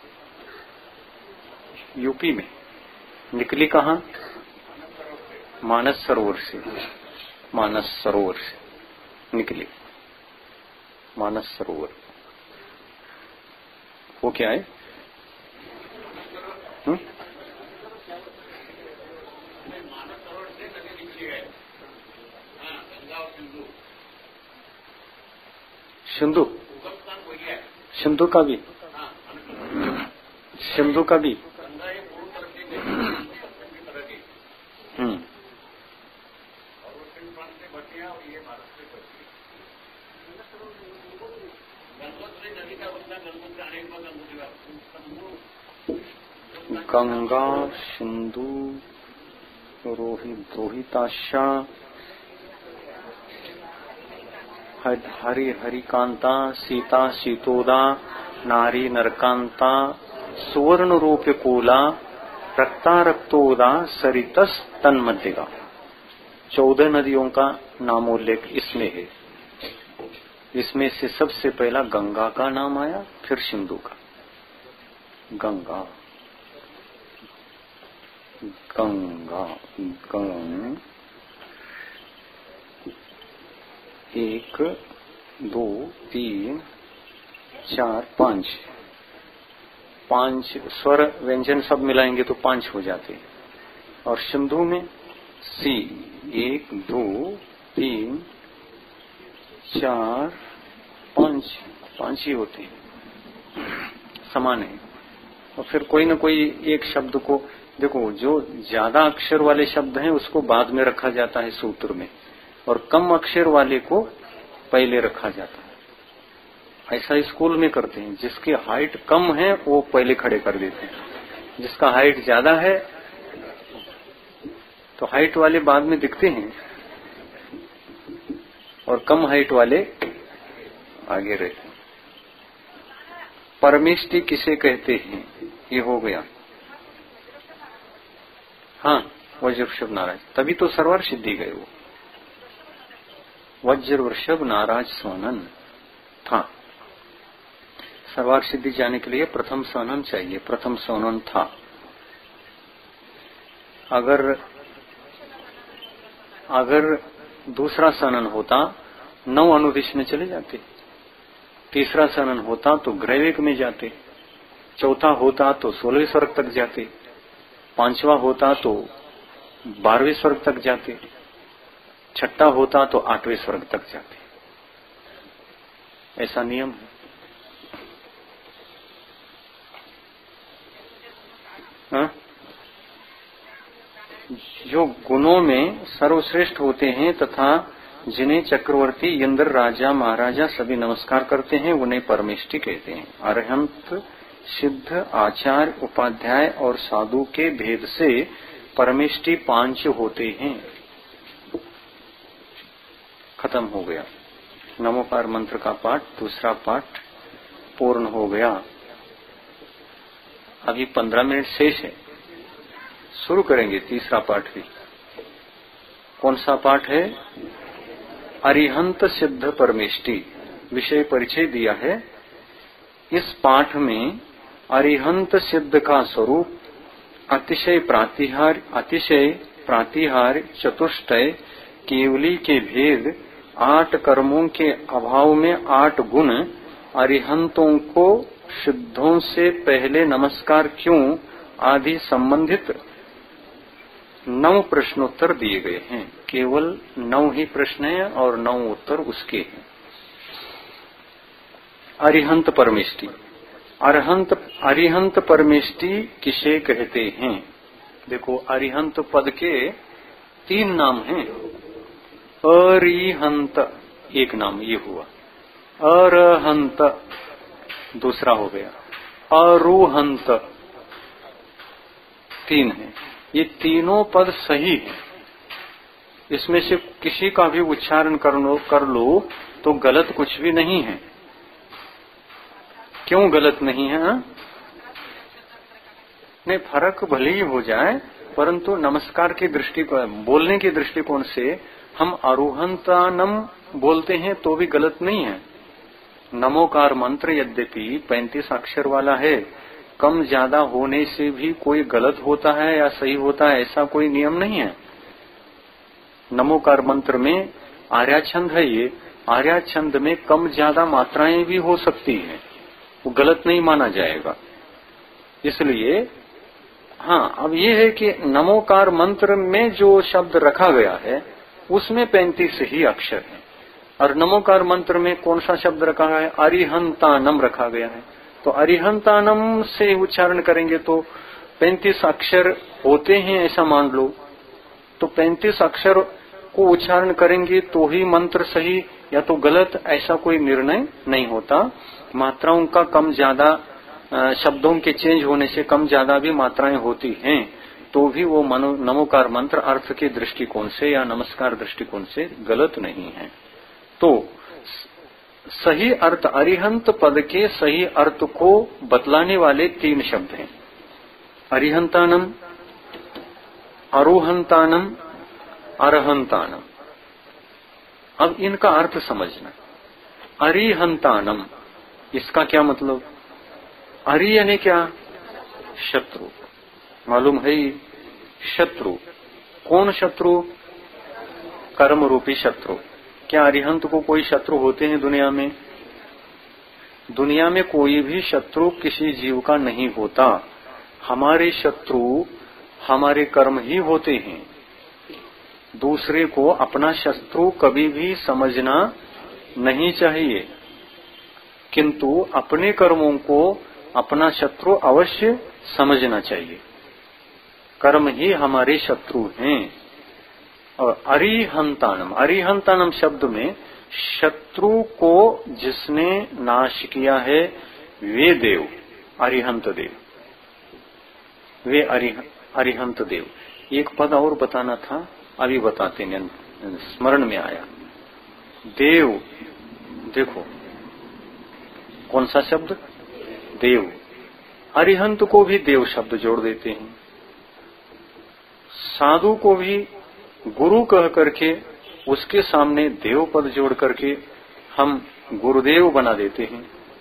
S1: यूपी में। निकली कहाँ? मानस सरोवर से। मानस सरोवर से निकली, मानस सरोवर। वो क्या है? सिंधु, सिंधु का भी, सिंधु का भी। गंगा, सिंधु, रोहिताशा, हरि हरिकांता, सीता सीतोदा, नारी नरकांता, सुवर्ण रूपकोला, रक्ता रक्तोदा, सरितस तन्मध्यगा। 14 नदियों का नामोल्लेख इसमें है। इसमें से सबसे पहला गंगा का नाम आया, फिर सिंधु का। गंगा, गंगा, गंग, 1 2 3 4 5, 5 स्वर व्यंजन सब मिलाएंगे तो 5 हो जाते। और सिंधु में सी 1 2 3 4 5 ही होते हैं, समान है। और फिर कोई न कोई एक शब्द को देखो, जो ज्यादा अक्षर वाले शब्द हैं उसको बाद में रखा जाता है सूत्र में, और कम अक्षर वाले को पहले रखा जाता है। ऐसा स्कूल में करते हैं। जिसकी हाइट कम है वो पहले खड़े कर देते हैं, जिसका हाइट ज्यादा है तो हाइट वाले बाद में दिखते हैं और कम हाइट वाले आगे रहते हैं। परमेष्टि किसे कहते हैं? ये हो गया। हाँ, वज्र वृषभ नाराज, तभी तो सर्वर सिद्धि गए वो। वज्र वृषभ नाराज सोनन था। सर्वार सिद्धि जाने के लिए प्रथम सोनन चाहिए। प्रथम सोनन था। अगर दूसरा सनन होता 9 अनुदिश में चले जाते, तीसरा सनन होता तो ग्रैविक में जाते, चौथा होता तो 16वें स्वर्ग तक जाते, 5वां होता तो 12वें स्वर्ग तक जाते, छठा होता तो 8वें स्वर्ग तक जाते। ऐसा नियम है। हाँ? जो गुणों में सर्वश्रेष्ठ होते हैं तथा जिन्हें चक्रवर्ती इंद्र राजा महाराजा सभी नमस्कार करते हैं उन्हें परमेष्टि कहते हैं। अरहंत, सिद्ध, आचार्य, उपाध्याय और साधु के भेद से परमेष्टि 5 होते हैं। खत्म हो गया। नमोकार मंत्र का पाठ, दूसरा पाठ पूर्ण हो गया। अभी 15 मिनट शेष है, शुरू करेंगे तीसरा पाठ भी। कौन सा पाठ है? अरिहंत सिद्ध परमेष्टि विषय परिचय दिया है। इस पाठ में अरिहंत सिद्ध का स्वरूप, अतिशय प्रातिहार्य, चतुष्टय, केवली के भेद, 8 कर्मों के अभाव में 8 गुण, अरिहंतों को सिद्धों से पहले नमस्कार क्यों आदि संबंधित 9 प्रश्नोत्तर दिए गए हैं। केवल 9 ही प्रश्न हैं और 9 उत्तर उसके हैं। अरिहंत परमेष्टि। अरिहंत परमेष्टि किसे कहते हैं? देखो, अरिहंत पद के 3 नाम हैं। अरिहंत एक नाम ये हुआ, अरहंत दूसरा हो गया, अरुहंत 3 है। ये तीनों पद सही है। इसमें से किसी का भी उच्चारण कर लो तो गलत कुछ भी नहीं है। क्यों गलत नहीं है? नहीं, फर्क भले ही हो जाए, परंतु नमस्कार की दृष्टिकोण, बोलने की दृष्टिकोण से हम अरुहंतानम बोलते हैं तो भी गलत नहीं है। नमोकार मंत्र यद्यपि 35 अक्षर वाला है, कम ज्यादा होने से भी कोई गलत होता है या सही होता है ऐसा कोई नियम नहीं है। नमोकार मंत्र में आर्याछंद है, ये आर्याछंद में कम ज्यादा मात्राएं भी हो सकती हैं, वो गलत नहीं माना जाएगा। इसलिए हाँ, अब ये है कि नमोकार मंत्र में जो शब्द रखा गया है उसमें 35 ही अक्षर है, और नमोकार मंत्र में कौन सा शब्द रखा है? अरिहंतानम रखा गया है। तो अरिहंतानम से उच्चारण करेंगे तो 35 अक्षर होते हैं ऐसा मान लो, तो 35 अक्षर को उच्चारण करेंगे तो ही मंत्र सही या तो गलत ऐसा कोई निर्णय नहीं होता। मात्राओं का कम ज्यादा, शब्दों के चेंज होने से कम ज्यादा भी मात्राएं होती हैं, तो भी वो नमोकार मंत्र अर्थ के दृष्टिकोण से या नमस्कार दृष्टिकोण से गलत नहीं है। तो सही अर्थ, अरिहंत पद के सही अर्थ को बतलाने वाले 3 शब्द हैं, अरिहंतानम, अरोहंतानम, अरहंतानम। अब इनका अर्थ समझना। अरिहंतानम, इसका क्या मतलब? अरि यानी क्या? शत्रु, मालूम है ही, शत्रु। कौन शत्रु? कर्म रूपी शत्रु। क्या अरिहंत को कोई शत्रु होते हैं दुनिया में? दुनिया में कोई भी शत्रु किसी जीव का नहीं होता। हमारे शत्रु हमारे कर्म ही होते हैं। दूसरे को अपना शत्रु कभी भी समझना नहीं चाहिए, किंतु अपने कर्मों को अपना शत्रु अवश्य समझना चाहिए। कर्म ही हमारे शत्रु हैं। और अरिहंतानम, अरिहंतानम शब्द में शत्रु को जिसने नाश किया है वे देव, अरिहंत देव, वे अरिहंत देव। एक पद और बताना था, अभी बताते हैं, स्मरण में आया। देव, देखो कौन सा शब्द? देव। अरिहंत को भी देव शब्द जोड़ देते हैं, साधु को भी गुरु कह करके उसके सामने देव पद जोड़ करके हम गुरुदेव बना देते हैं।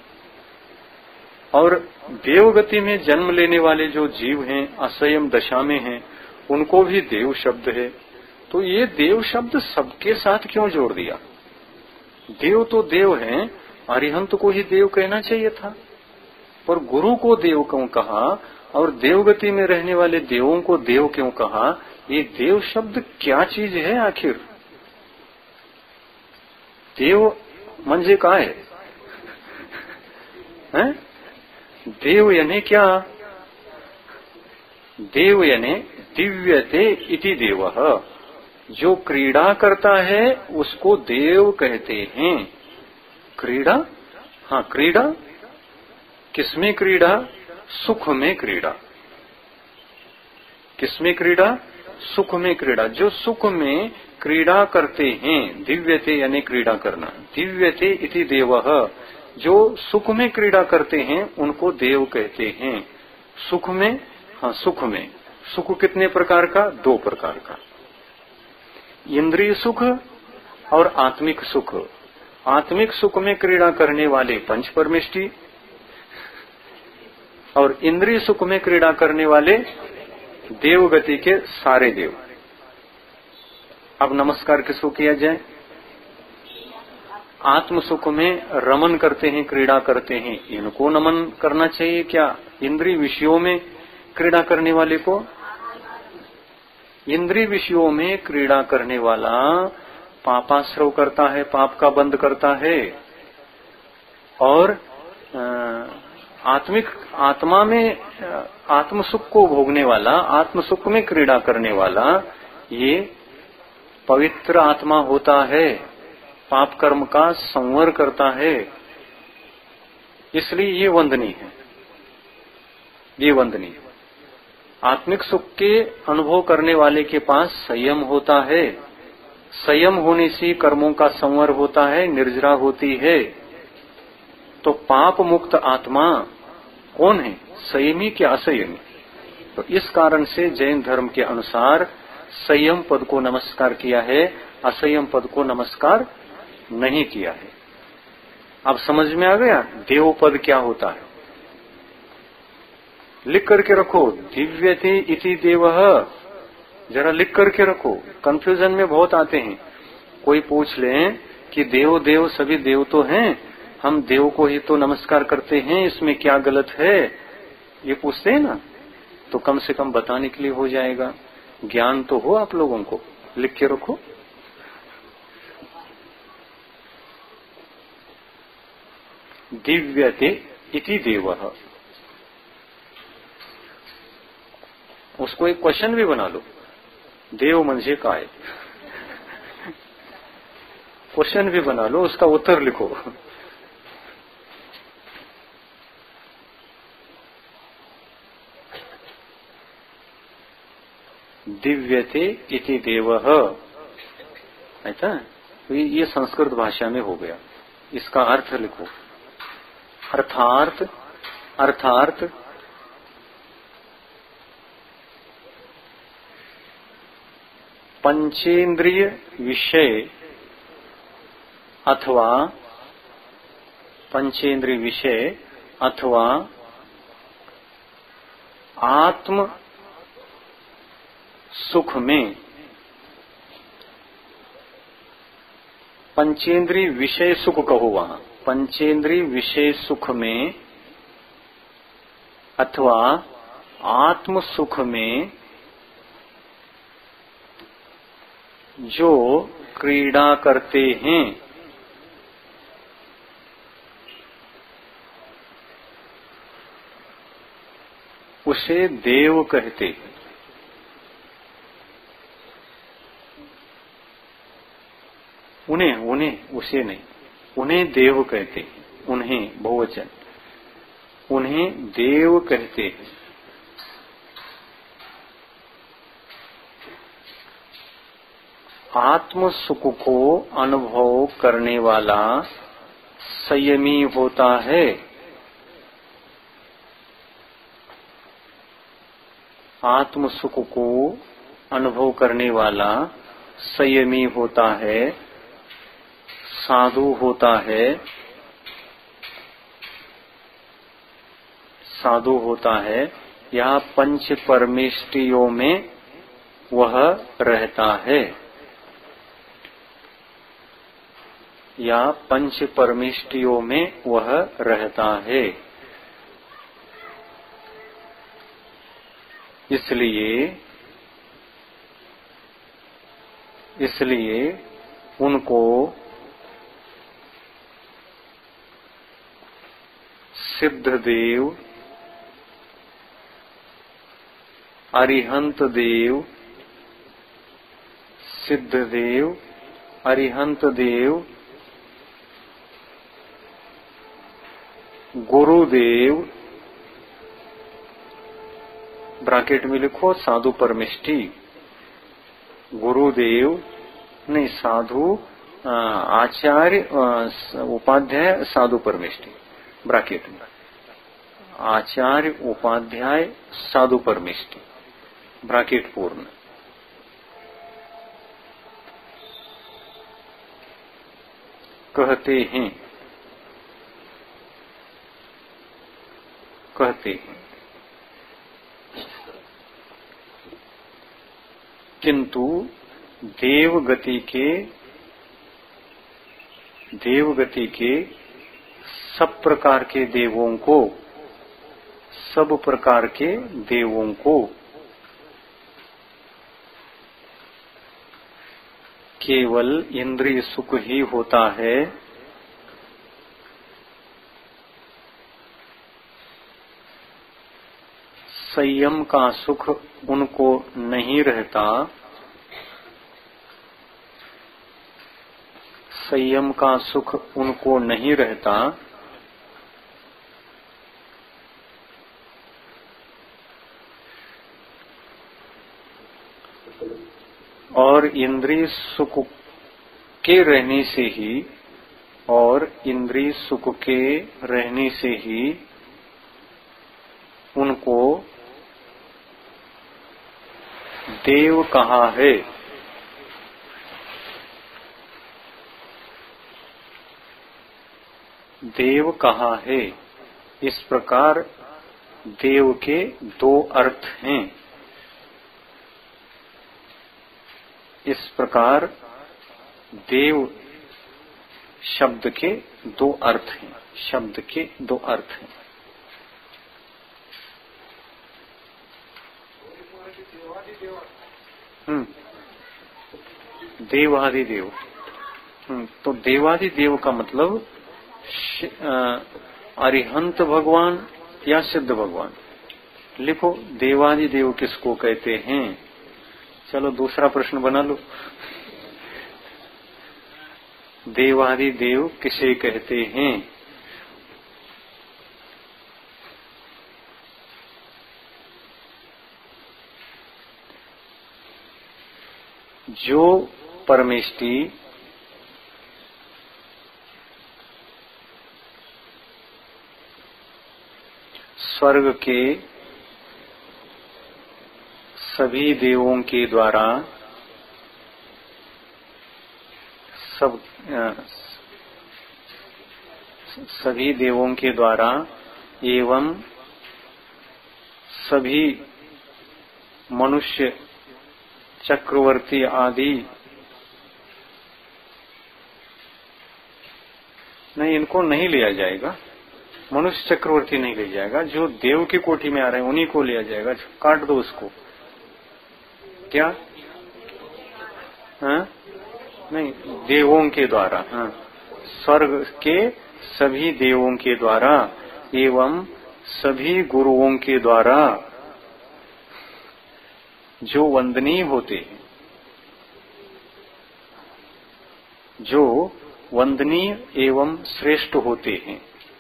S1: और देवगति में जन्म लेने वाले जो जीव हैं, असंयम दशा में हैं, उनको भी देव शब्द है। तो ये देव शब्द सबके साथ क्यों जोड़ दिया? देव तो देव हैं, अरिहंत को ही देव कहना चाहिए था, पर गुरु को देव क्यों कहा और देवगति में रहने वाले देवों को देव क्यों कहा? ये देव शब्द क्या चीज है आखिर? देव म्हणजे काय है? देव यानी क्या? देव यानी दिव्यते इति देवः। जो क्रीड़ा करता है उसको देव कहते हैं। क्रीड़ा, हाँ क्रीड़ा, किसमें क्रीड़ा? सुख में क्रीड़ा। किसमें क्रीड़ा? सुख में क्रीड़ा। जो सुख में क्रीड़ा करते हैं, दिव्यते यानी क्रीड़ा करना, दिव्यते इति देवः। जो सुख में क्रीड़ा करते हैं उनको देव कहते हैं। सुख में, हाँ सुख में। सुख कितने प्रकार का? 2 प्रकार का, इंद्रिय सुख और आत्मिक सुख। आत्मिक सुख में क्रीड़ा करने वाले पंच परमेष्टि, और इंद्रिय सुख में क्रीड़ा करने वाले देवगति के सारे देव। अब नमस्कार किसको किया जाए? आत्म सुख में रमन करते हैं, क्रीड़ा करते हैं, इनको नमन करना चाहिए क्या? इंद्रिय विषयों में क्रीड़ा करने वाले को? इंद्रिय विषयों में क्रीड़ा करने वाला पापाश्रव करता है, पाप का बंध करता है, और आत्मिक आत्मा में आत्म सुख को भोगने वाला, आत्म सुख में क्रीड़ा करने वाला ये पवित्र आत्मा होता है, पाप कर्म का संवर करता है। इसलिए ये वंदनीय है, ये वंदनीय। आत्मिक सुख के अनुभव करने वाले के पास संयम होता है, संयम होने से कर्मों का संवर होता है, निर्जरा होती है। तो पाप मुक्त आत्मा कौन है? संयमी क्या असंयमी? तो इस कारण से जैन धर्म के अनुसार संयम पद को नमस्कार किया है, असंयम पद को नमस्कार नहीं किया है। अब समझ में आ गया देव पद क्या होता है? लिख करके रखो, दिव्यते इति देवः, जरा लिख करके रखो। कंफ्यूजन में बहुत आते हैं। कोई पूछ ले कि देव देव सभी देव तो हैं, हम देव को ही तो नमस्कार करते हैं, इसमें क्या गलत है, ये पूछते हैं ना, तो कम से कम बताने के लिए हो जाएगा। ज्ञान तो हो आप लोगों को, लिख के रखो। दिव्यते इति देवः, उसको एक क्वेश्चन भी बना लो, देव म्हणजे काय, क्वेश्चन भी बना लो, उसका उत्तर लिखो। दिव्यते इति देवः, ऐसा तो ये संस्कृत भाषा में हो गया। इसका अर्थ लिखो। अर्थात अर्थात पंचेंद्रिय विषय अथवा पंचेंद्रिय विषय अथवा आत्म सुख में, पंचेंद्रिय विषय सुख कहो वहां, पंचेंद्रिय विषय सुख में अथवा आत्म सुख में जो क्रीड़ा करते हैं उसे देव कहते हैं। उन्हें उसे नहीं, उन्हें देव कहते हैं, उन्हें बहुवचन, उन्हें देव कहते हैं। आत्म सुख को अनुभव करने वाला संयमी होता है। आत्म सुख को अनुभव करने वाला संयमी होता है, साधु होता है, साधु होता है, या पंच परमेष्टियों में वह रहता है, या पंच परमेष्टियों में वह रहता है। इसलिए उनको सिद्ध देव, अरिहंत देव, सिद्ध देव, अरिहंत देव, गुरुदेव, ब्रैकेट में लिखो साधु परमिष्टि, गुरुदेव नहीं, साधु आचार्य उपाध्याय साधु परमिष्टि, ब्रैकेट में आचार्य उपाध्याय साधु परमिष्टि, ब्रैकेट पूर्ण, कहते हैं किंतु देवगति के सब प्रकार के देवों को केवल इंद्रिय सुख ही होता है, संयम का सुख उनको नहीं रहता, संयम का सुख उनको नहीं रहता, और इंद्रिय सुख के रहने से ही उनको देव कहा है। देव कहा है। इस प्रकार देव के दो अर्थ हैं। इस प्रकार देव शब्द के दो अर्थ हैं। शब्द के दो अर्थ हैं। देवादिदेव। तो देवादिदेव का मतलब अरिहंत भगवान या सिद्ध भगवान। लिखो देवादिदेव किसको कहते हैं। चलो दूसरा प्रश्न बना लो। देवादिदेव किसे कहते हैं। जो परमेष्टि स्वर्ग के सभी देवों के द्वारा सभी देवों के द्वारा एवं सभी मनुष्य चक्रवर्ती आदि नहीं, इनको नहीं लिया जाएगा। मनुष्य चक्रवर्ती नहीं लिया जाएगा। जो देव की कोटि में आ रहे हैं उन्हीं को लिया जाएगा। काट दो उसको। क्या? हाँ? नहीं, देवों के द्वारा। हाँ, स्वर्ग के सभी देवों के द्वारा एवं सभी गुरुओं के द्वारा जो वंदनीय होते हैं, जो वंदनीय एवं श्रेष्ठ होते हैं,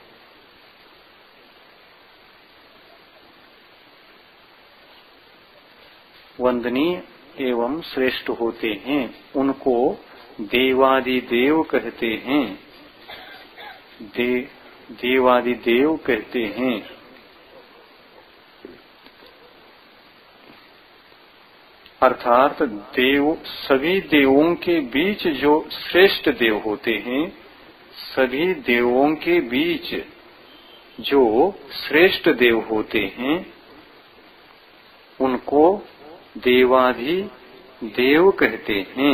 S1: वंदनीय एवं श्रेष्ठ होते हैं, उनको देवादिदेव कहते हैं। देवादिदेव कहते हैं। अर्थात देव सभी देवों के बीच जो श्रेष्ठ देव होते हैं, सभी देवों के बीच जो श्रेष्ठ देव होते हैं, उनको देवादि देव कहते हैं।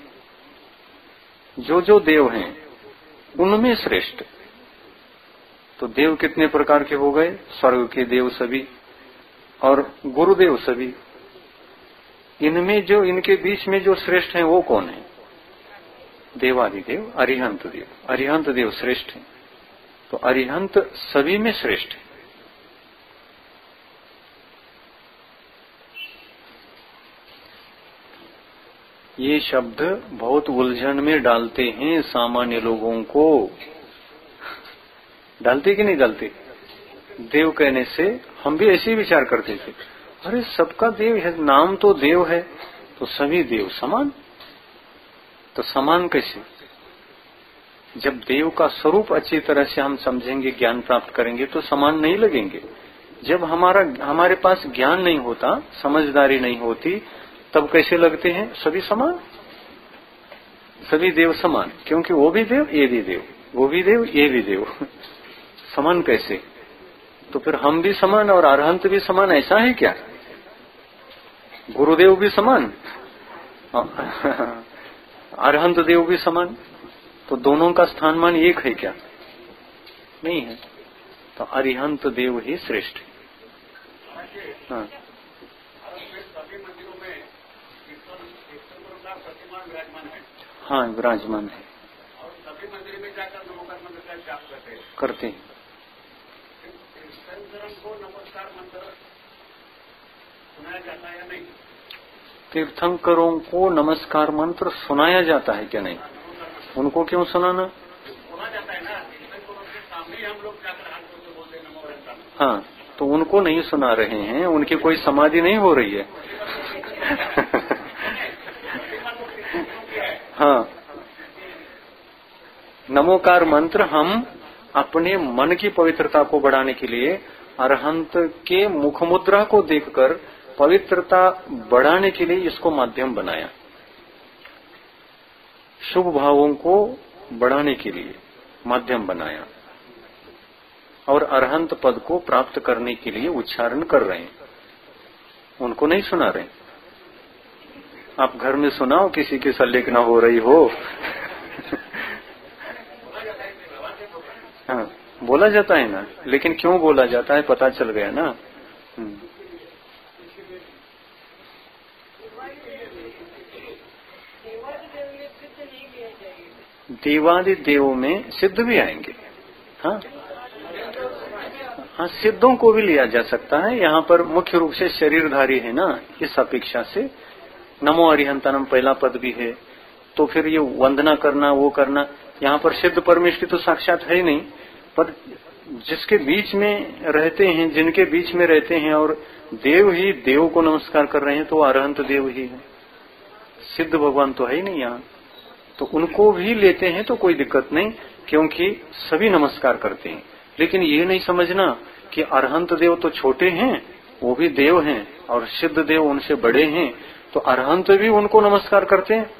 S1: जो जो देव हैं उनमें श्रेष्ठ। तो देव कितने प्रकार के हो गए? स्वर्ग के देव सभी और गुरुदेव सभी। इनमें जो इनके बीच में जो श्रेष्ठ हैं वो कौन है? देवादिदेव, अरिहंत देव। अरिहंत देव श्रेष्ठ हैं। तो अरिहंत सभी में श्रेष्ठ है। ये शब्द बहुत उलझन में डालते हैं सामान्य लोगों को। डालते कि नहीं डालते? देव कहने से हम भी ऐसे ही विचार करते थे, अरे सबका देव है, नाम तो देव है, तो सभी देव समान। तो समान कैसे? जब देव का स्वरूप अच्छी तरह से हम समझेंगे, ज्ञान प्राप्त करेंगे तो समान नहीं लगेंगे। जब हमारे पास ज्ञान नहीं होता, समझदारी नहीं होती, तब कैसे लगते हैं? सभी समान, सभी देव समान। क्योंकि वो भी देव, ये भी देव, वो भी देव, ये भी देव। समान कैसे? तो फिर हम भी समान और अरहंत भी समान, ऐसा है क्या? गुरुदेव भी समान, अरहंत देव भी समान, तो दोनों का स्थानमान एक है क्या? नहीं है। तो अरिहंत देव ही श्रेष्ठ है। हाँ, हाँ विराजमान है। और सभी मंदिर में जाकर नमोकार मंत्र का जाप करते हैं। को नमस्कार मंत्र सुनाया जाता है या नहीं? तीर्थंकरों को नमस्कार मंत्र सुनाया जाता है क्या? नहीं। उनको क्यों सुनाना? सुना जाता है ना, के सामने हम लोग जाकर हाथ जोड़ बोलते हैं नमो। हाँ, तो उनको नहीं सुना रहे हैं, उनकी कोई समाधि नहीं हो रही है। हाँ, नमोकार मंत्र हम अपने मन की पवित्रता को बढ़ाने के लिए अरहंत के मुख मुद्रा को देखकर पवित्रता बढ़ाने के लिए इसको माध्यम बनाया। शुभ भावों को बढ़ाने के लिए माध्यम बनाया। और अरहंत पद को प्राप्त करने के लिए उच्चारण कर रहे हैं, उनको नहीं सुना रहे। आप घर में सुनाओ, किसी की सल्लेख ना हो रही हो। हाँ, बोला जाता है ना, लेकिन क्यों बोला जाता है पता चल गया ना। देवादि देवों में सिद्ध भी आएंगे। हाँ हाँ, सिद्धों को भी लिया जा सकता है। यहाँ पर मुख्य रूप से शरीरधारी है ना, इस अपेक्षा से नमो अरिहंतानम पहला पद भी है। तो फिर ये वंदना करना, वो करना, यहाँ पर सिद्ध परमेष्टि तो साक्षात है ही नहीं, पर जिसके बीच में रहते हैं, जिनके बीच में रहते हैं और देव ही देव को नमस्कार कर रहे हैं, तो अरहंत देव ही है, सिद्ध भगवान तो है ही नहीं यहाँ। तो उनको भी लेते हैं तो कोई दिक्कत नहीं, क्योंकि सभी नमस्कार करते हैं। लेकिन ये नहीं समझना कि अरहंत देव तो छोटे हैं, वो भी देव हैं, और सिद्ध देव उनसे बड़े हैं, तो अरहंत भी उनको नमस्कार करते हैं।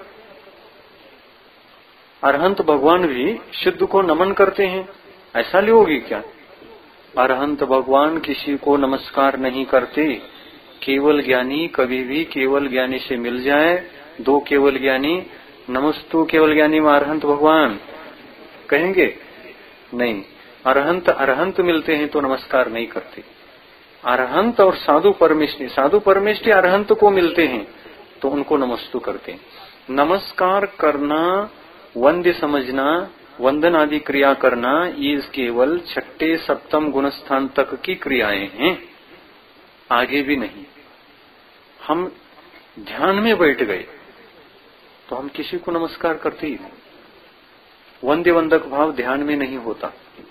S1: अरहंत भगवान भी सिद्ध को नमन करते हैं, ऐसा लोगी क्या? अरहंत भगवान किसी को नमस्कार नहीं करते। केवल ज्ञानी कभी भी केवल ज्ञानी से मिल जाए, दो केवल ज्ञानी नमस्तु केवल ज्ञानी में अरहंत भगवान कहेंगे नहीं। अरहंत अरहंत मिलते हैं तो नमस्कार नहीं करते। अरहंत और साधु परमेष्टि अरहंत को मिलते हैं तो उनको नमस्तु करते हैं। नमस्कार करना, वंद्य समझना, वंदन आदि क्रिया करना, ये केवल छठे सप्तम गुणस्थान तक की क्रियाएं हैं, आगे भी नहीं। हम ध्यान में बैठ गए तो हम किसी को नमस्कार करते ही नहीं। वंद्य वंदक भाव ध्यान में नहीं होता।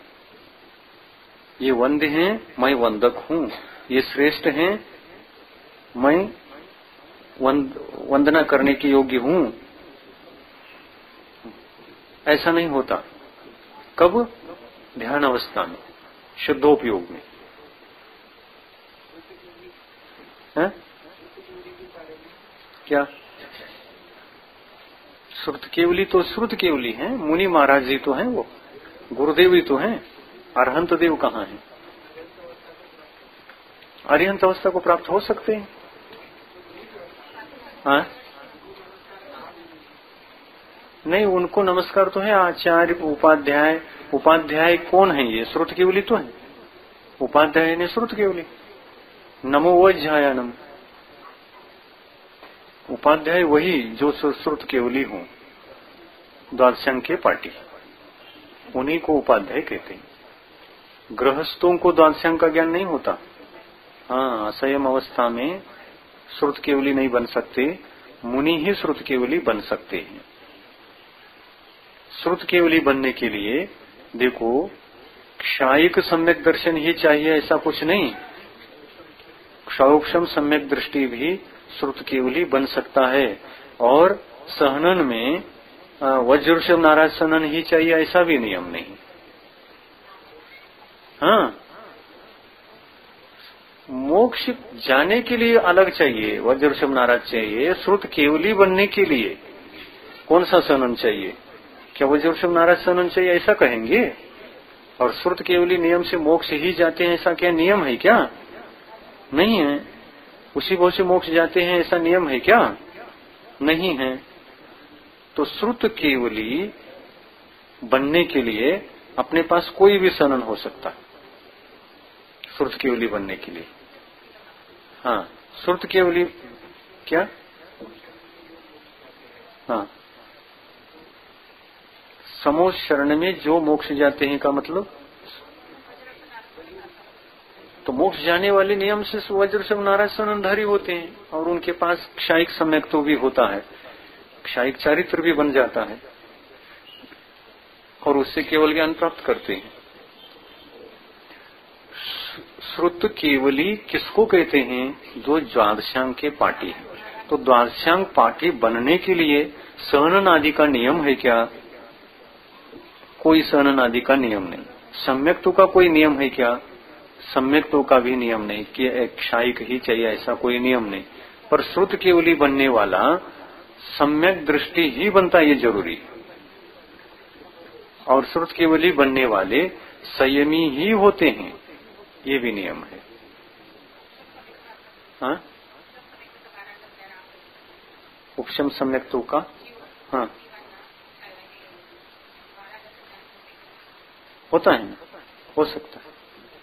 S1: ये वंद्य हैं, मैं वंदक हूं, ये श्रेष्ठ हैं, मैं वंदना करने के योग्य हूं, ऐसा नहीं होता। कब? ध्यान अवस्था में, शुद्धोपयोग में। है? क्या? श्रुत केवली तो श्रुत केवली हैं, मुनि महाराज जी तो हैं, वो गुरुदेव ही तो हैं। अरहंत देव कहाँ हैं? अरिहंत अवस्था को प्राप्त हो सकते हैं। हाँ? नहीं, उनको नमस्कार तो है। आचार्य, उपाध्याय, उपाध्याय कौन है? ये श्रुत केवली तो है। उपाध्याय ने श्रुत केवली, नमो वज्जायानम। उपाध्याय वही जो श्रुत केवली हो, द्वादशांग के पाटी, उन्हीं को उपाध्याय कहते हैं। गृहस्थों को द्वादशांग का ज्ञान नहीं होता। हाँ, असंयम अवस्था में श्रुत केवली नहीं बन सकते, मुनि ही श्रुत केवली बन सकते हैं। श्रुत केवली बनने के लिए देखो, क्षायिक सम्यक दर्शन ही चाहिए ऐसा कुछ नहीं। क्षौक्षम सम्यक दृष्टि भी श्रुत केवली बन सकता है। और सहनन में वज्रषभ नाराज सहनन ही चाहिए ऐसा भी नियम नहीं। हाँ, मोक्ष जाने के लिए अलग चाहिए, वज्रषभ नाराज चाहिए। श्रुत केवली बनने के लिए कौन सा सहनन चाहिए? क्या वज्रषभ नाराज सहनन चाहिए ऐसा कहेंगे? और श्रुत केवली नियम से मोक्ष ही जाते हैं ऐसा क्या नियम है क्या? नहीं है। उसी भाव से मोक्ष जाते हैं ऐसा नियम है क्या? नहीं है। तो श्रुत केवली बनने के लिए अपने पास कोई भी सनन हो सकता है। श्रुत केवली बनने के लिए, हाँ, श्रुत केवली क्या? हाँ, समोष शरण में जो मोक्ष जाते हैं का मतलब, तो मोक्ष जाने वाले नियम से वज्रषभ नाराज सननधारी होते हैं और उनके पास क्षायिक सम्यक तो भी होता है, क्षायिक चारित्र भी बन जाता है और उससे केवल ज्ञान प्राप्त करते हैं। श्रुत केवली किसको कहते हैं? जो द्वादशांग के पाटी है। तो द्वादशांग पाटी बनने के लिए सहनन आदि का नियम है क्या? कोई सहनन आदि का नियम नहीं। सम्यक्त्व का कोई नियम है क्या? सम्यक्त्व का भी नियम नहीं कि एक क्षायिक ही चाहिए ऐसा कोई नियम नहीं। पर श्रुत केवली बनने वाला सम्यक दृष्टि ही बनता, ये जरूरी। और श्रुत केवली बनने वाले संयमी ही होते हैं, ये भी नियम है। हाँ, उपशम सम्यक्तों का, हाँ होता है ना, हो सकता है।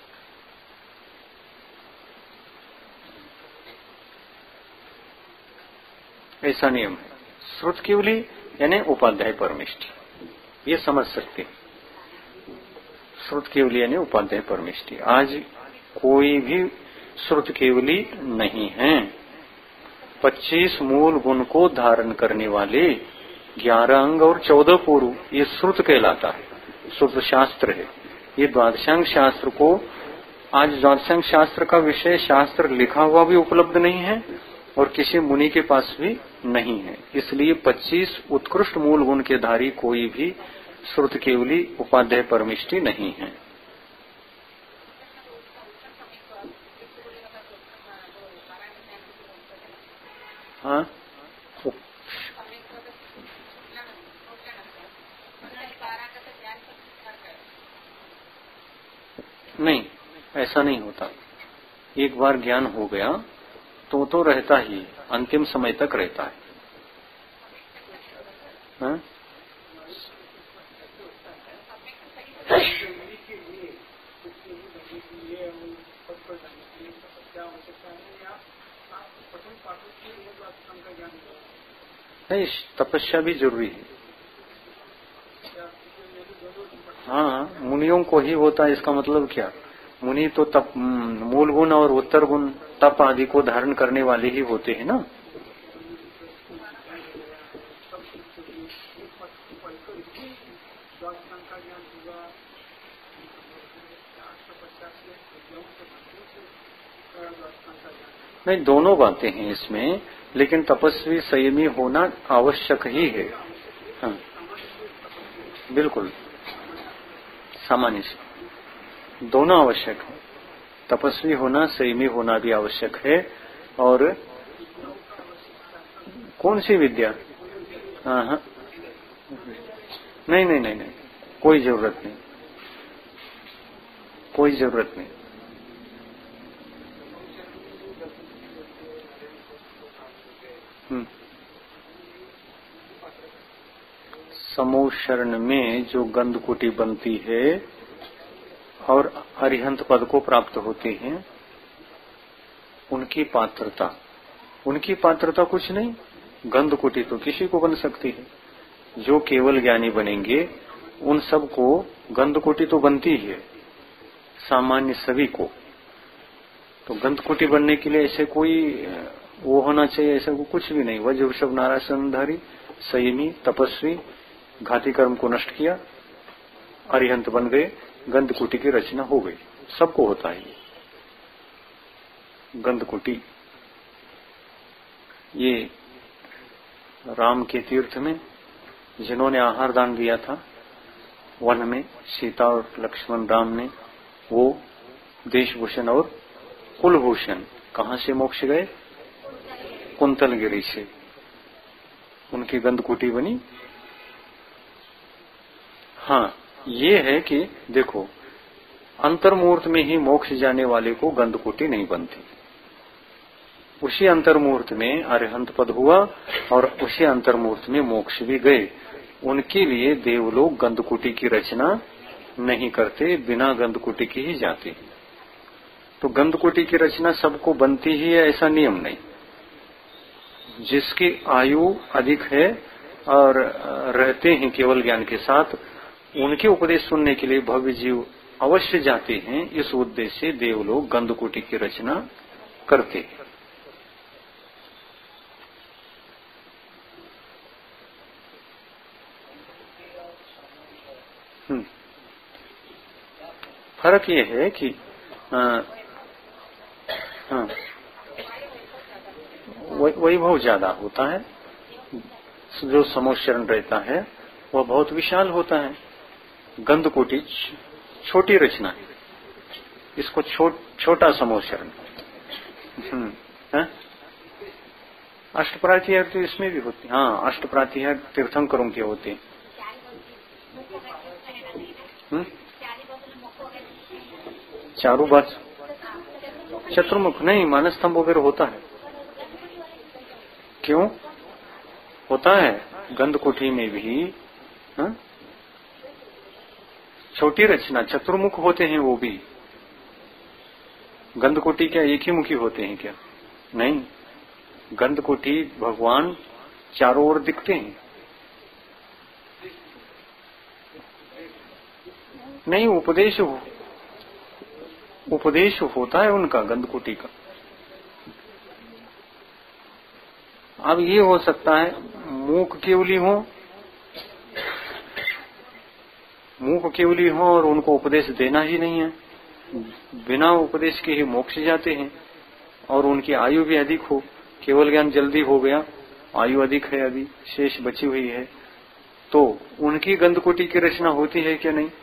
S1: ऐसा नियम है। श्रुत केवली यानी उपाध्याय परमिष्टि, ये समझ सकते हैं। श्रुत केवली यानी उपाध्याय परमिष्टि। आज कोई भी श्रुत केवली नहीं है। 25 मूल गुण को धारण करने वाले 11 अंग और 14 पूर्व, ये श्रुत कहलाता है, श्रुत शास्त्र है। ये द्वादशांग शास्त्र को, आज द्वादशांग शास्त्र का विषय शास्त्र लिखा हुआ भी उपलब्ध नहीं है और किसी मुनि के पास भी नहीं है। इसलिए 25 उत्कृष्ट मूल गुण के धारी कोई भी श्रुत केवली उपाध्याय परमिष्टि नहीं है। हाँ, नहीं, ऐसा नहीं होता। एक बार ज्ञान हो गया तो रहता ही, अंतिम समय तक रहता है। हाँ? नहीं, तपस्या भी जरूरी है। हाँ, मुनियों को ही होता है, इसका मतलब क्या? मुनि तो तप, मूल गुण और उत्तर गुण, तप आदि को धारण करने वाले ही होते हैं ना। नहीं, दोनों बातें हैं इसमें, लेकिन तपस्वी संयमी होना आवश्यक ही है। हाँ, बिल्कुल सामान्य से दोनों आवश्यक है। तपस्वी होना, संयमी होना भी आवश्यक है। और कौन सी विद्या? हाँ हाँ, नहीं नहीं नहीं नहीं, कोई जरूरत नहीं, कोई जरूरत नहीं। समूह शरण में जो गंधकुटी बनती है और अरिहंत पद को प्राप्त होते हैं, उनकी पात्रता कुछ नहीं। गंधकुटी तो किसी को बन सकती है। जो केवल ज्ञानी बनेंगे उन सबको गंधकुटी तो बनती ही है, सामान्य सभी को। तो गंधकुटी बनने के लिए ऐसे कोई वो होना चाहिए, ऐसा कुछ भी नहीं। वज्र वृषभ नारायणधारी, संयमी, तपस्वी, घाती कर्म को नष्ट किया, अरिहंत बन गए, गंधकुटी की रचना हो गई। सबको होता है ये गंधकुटी। ये राम के तीर्थ में जिन्होंने आहार दान दिया था वन में, सीता और लक्ष्मण राम ने, वो देशभूषण और कुलभूषण कहां से मोक्ष गए? कुंतलगिरी से। उनकी गंधकुटी बनी। हाँ, ये है कि देखो, अंतर्मुहूर्त में ही मोक्ष जाने वाले को गंधकुटी नहीं बनती। उसी अंतर्मुहूर्त में अरिहंत पद हुआ और उसी अंतर्मुहूर्त में मोक्ष भी गए। उनके लिए देवलोग गंधकुटी की रचना नहीं करते, बिना गंधकुटी की ही जाते। तो गंधकुटी की रचना सबको बनती ही है, ऐसा नियम नहीं। जिसकी आयु अधिक है और रहते हैं केवल ज्ञान के साथ, उनके उपदेश सुनने के लिए भव्य जीव अवश्य जाते हैं। इस उद्देश्य से देवलोग गंधकुटी की रचना करते हैं। फर्क ये है कि हाँ, वैभव ज्यादा होता है। जो समोशरण रहता है वह बहुत विशाल होता है। गंधकुटी छोटी रचना है, इसको छोटा समोशरण। अष्टप्रातिहार तो इसमें भी होते हैं। हाँ, अष्टप्रातिहार तीर्थंकरों के होते हैं। चारों बात चतुर्मुख नहीं, मानस्तंभ वगैरह होता है। क्यों होता है? गंधकुटी में भी हा? छोटी रचना चतुर्मुख होते हैं वो भी। गंधकुटी क्या एक ही मुखी होते हैं क्या? नहीं, गंधकुटी भगवान चारों ओर दिखते हैं। नहीं, उपदेश होता है उनका गंधकुटी का। अब ये हो सकता है मूक केवली हो और उनको उपदेश देना ही नहीं है, बिना उपदेश के ही मोक्ष जाते हैं, और उनकी आयु भी अधिक हो, केवल ज्ञान जल्दी हो गया, आयु अधिक है, अभी शेष बची हुई है, तो उनकी गंधकुटी की रचना होती है क्या? नहीं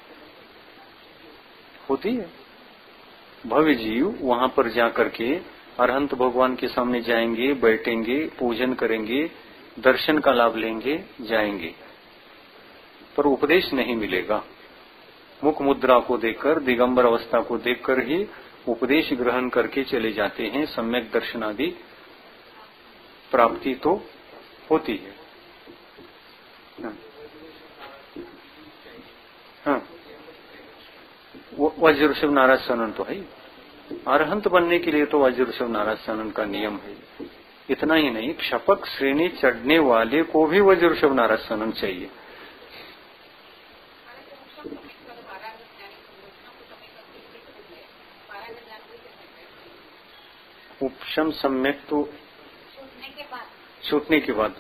S1: होती है। भव्य जीव वहां पर जाकर के अरहंत भगवान के सामने जाएंगे, बैठेंगे, पूजन करेंगे, दर्शन का लाभ लेंगे, जाएंगे, पर उपदेश नहीं मिलेगा। मुख मुद्रा को देखकर, दिगंबर अवस्था को देखकर ही उपदेश ग्रहण करके चले जाते हैं। सम्यक दर्शन आदि प्राप्ति तो होती है। हाँ, वज्र शिव नाराज सनन तो है। अरहंत बनने के लिए तो वज्र शिव नाराज सनन का नियम है। इतना ही नहीं, क्षपक श्रेणी चढ़ने वाले को भी वज्र शिव नाराज सनन चाहिए। उपशम सम्यक तो छूटने के बाद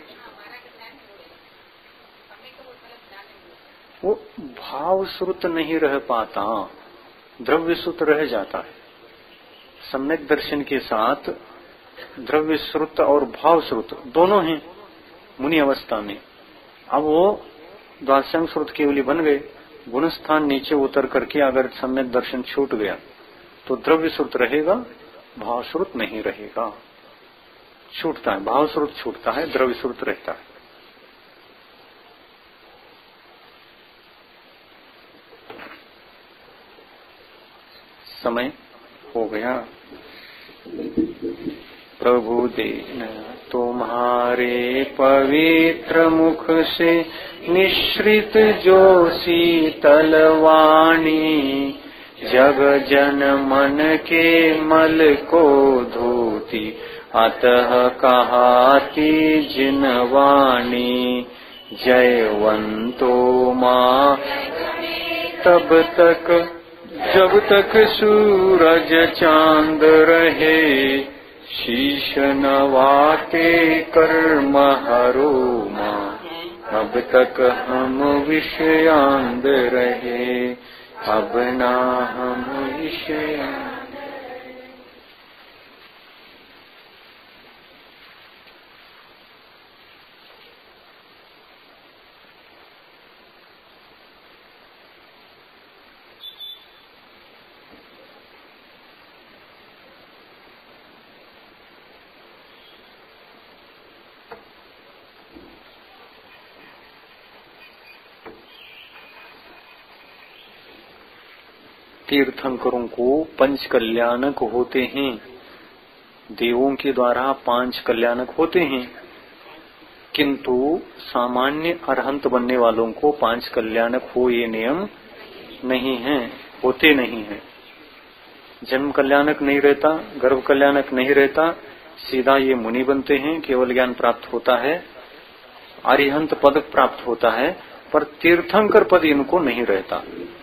S1: वो भाव श्रुत नहीं रह पाता, द्रव्य श्रुत रह जाता है। सम्यक दर्शन के साथ द्रव्य श्रुत और भाव श्रुत दोनों हैं मुनि अवस्था में। अब वो द्वादशांग श्रुत केवली बन गए, गुण स्थान नीचे उतर करके अगर सम्यक दर्शन छूट गया तो द्रव्य श्रुत रहेगा, भाव श्रुत नहीं रहेगा, छूटता है। भाव श्रुत छूटता है, द्रव्य श्रुत रहता है। समय हो गया। प्रभु देना तुम्हारे पवित्र मुख से निश्रित जो शीतल वाणी, जग जन मन के मल को धोती, अतः कहाती जिन वाणी। जयवंतो माँ तब तक जब तक सूरज चांद रहे, शीश नवाते कर्म हरो माँ। अब तक हम विषयांद रहे, अब ना हम विषयांद। तीर्थंकरों को पंच कल्याणक होते हैं, देवों के द्वारा 5 कल्याणक होते हैं, किंतु सामान्य अरहंत बनने वालों को 5 कल्याणक हो ये नियम नहीं है, होते नहीं है। जन्म कल्याणक नहीं रहता, गर्भ कल्याणक नहीं रहता, सीधा ये मुनि बनते हैं, केवल ज्ञान प्राप्त होता है, अरिहंत पद प्राप्त होता है, पर तीर्थंकर पद इनको नहीं रहता।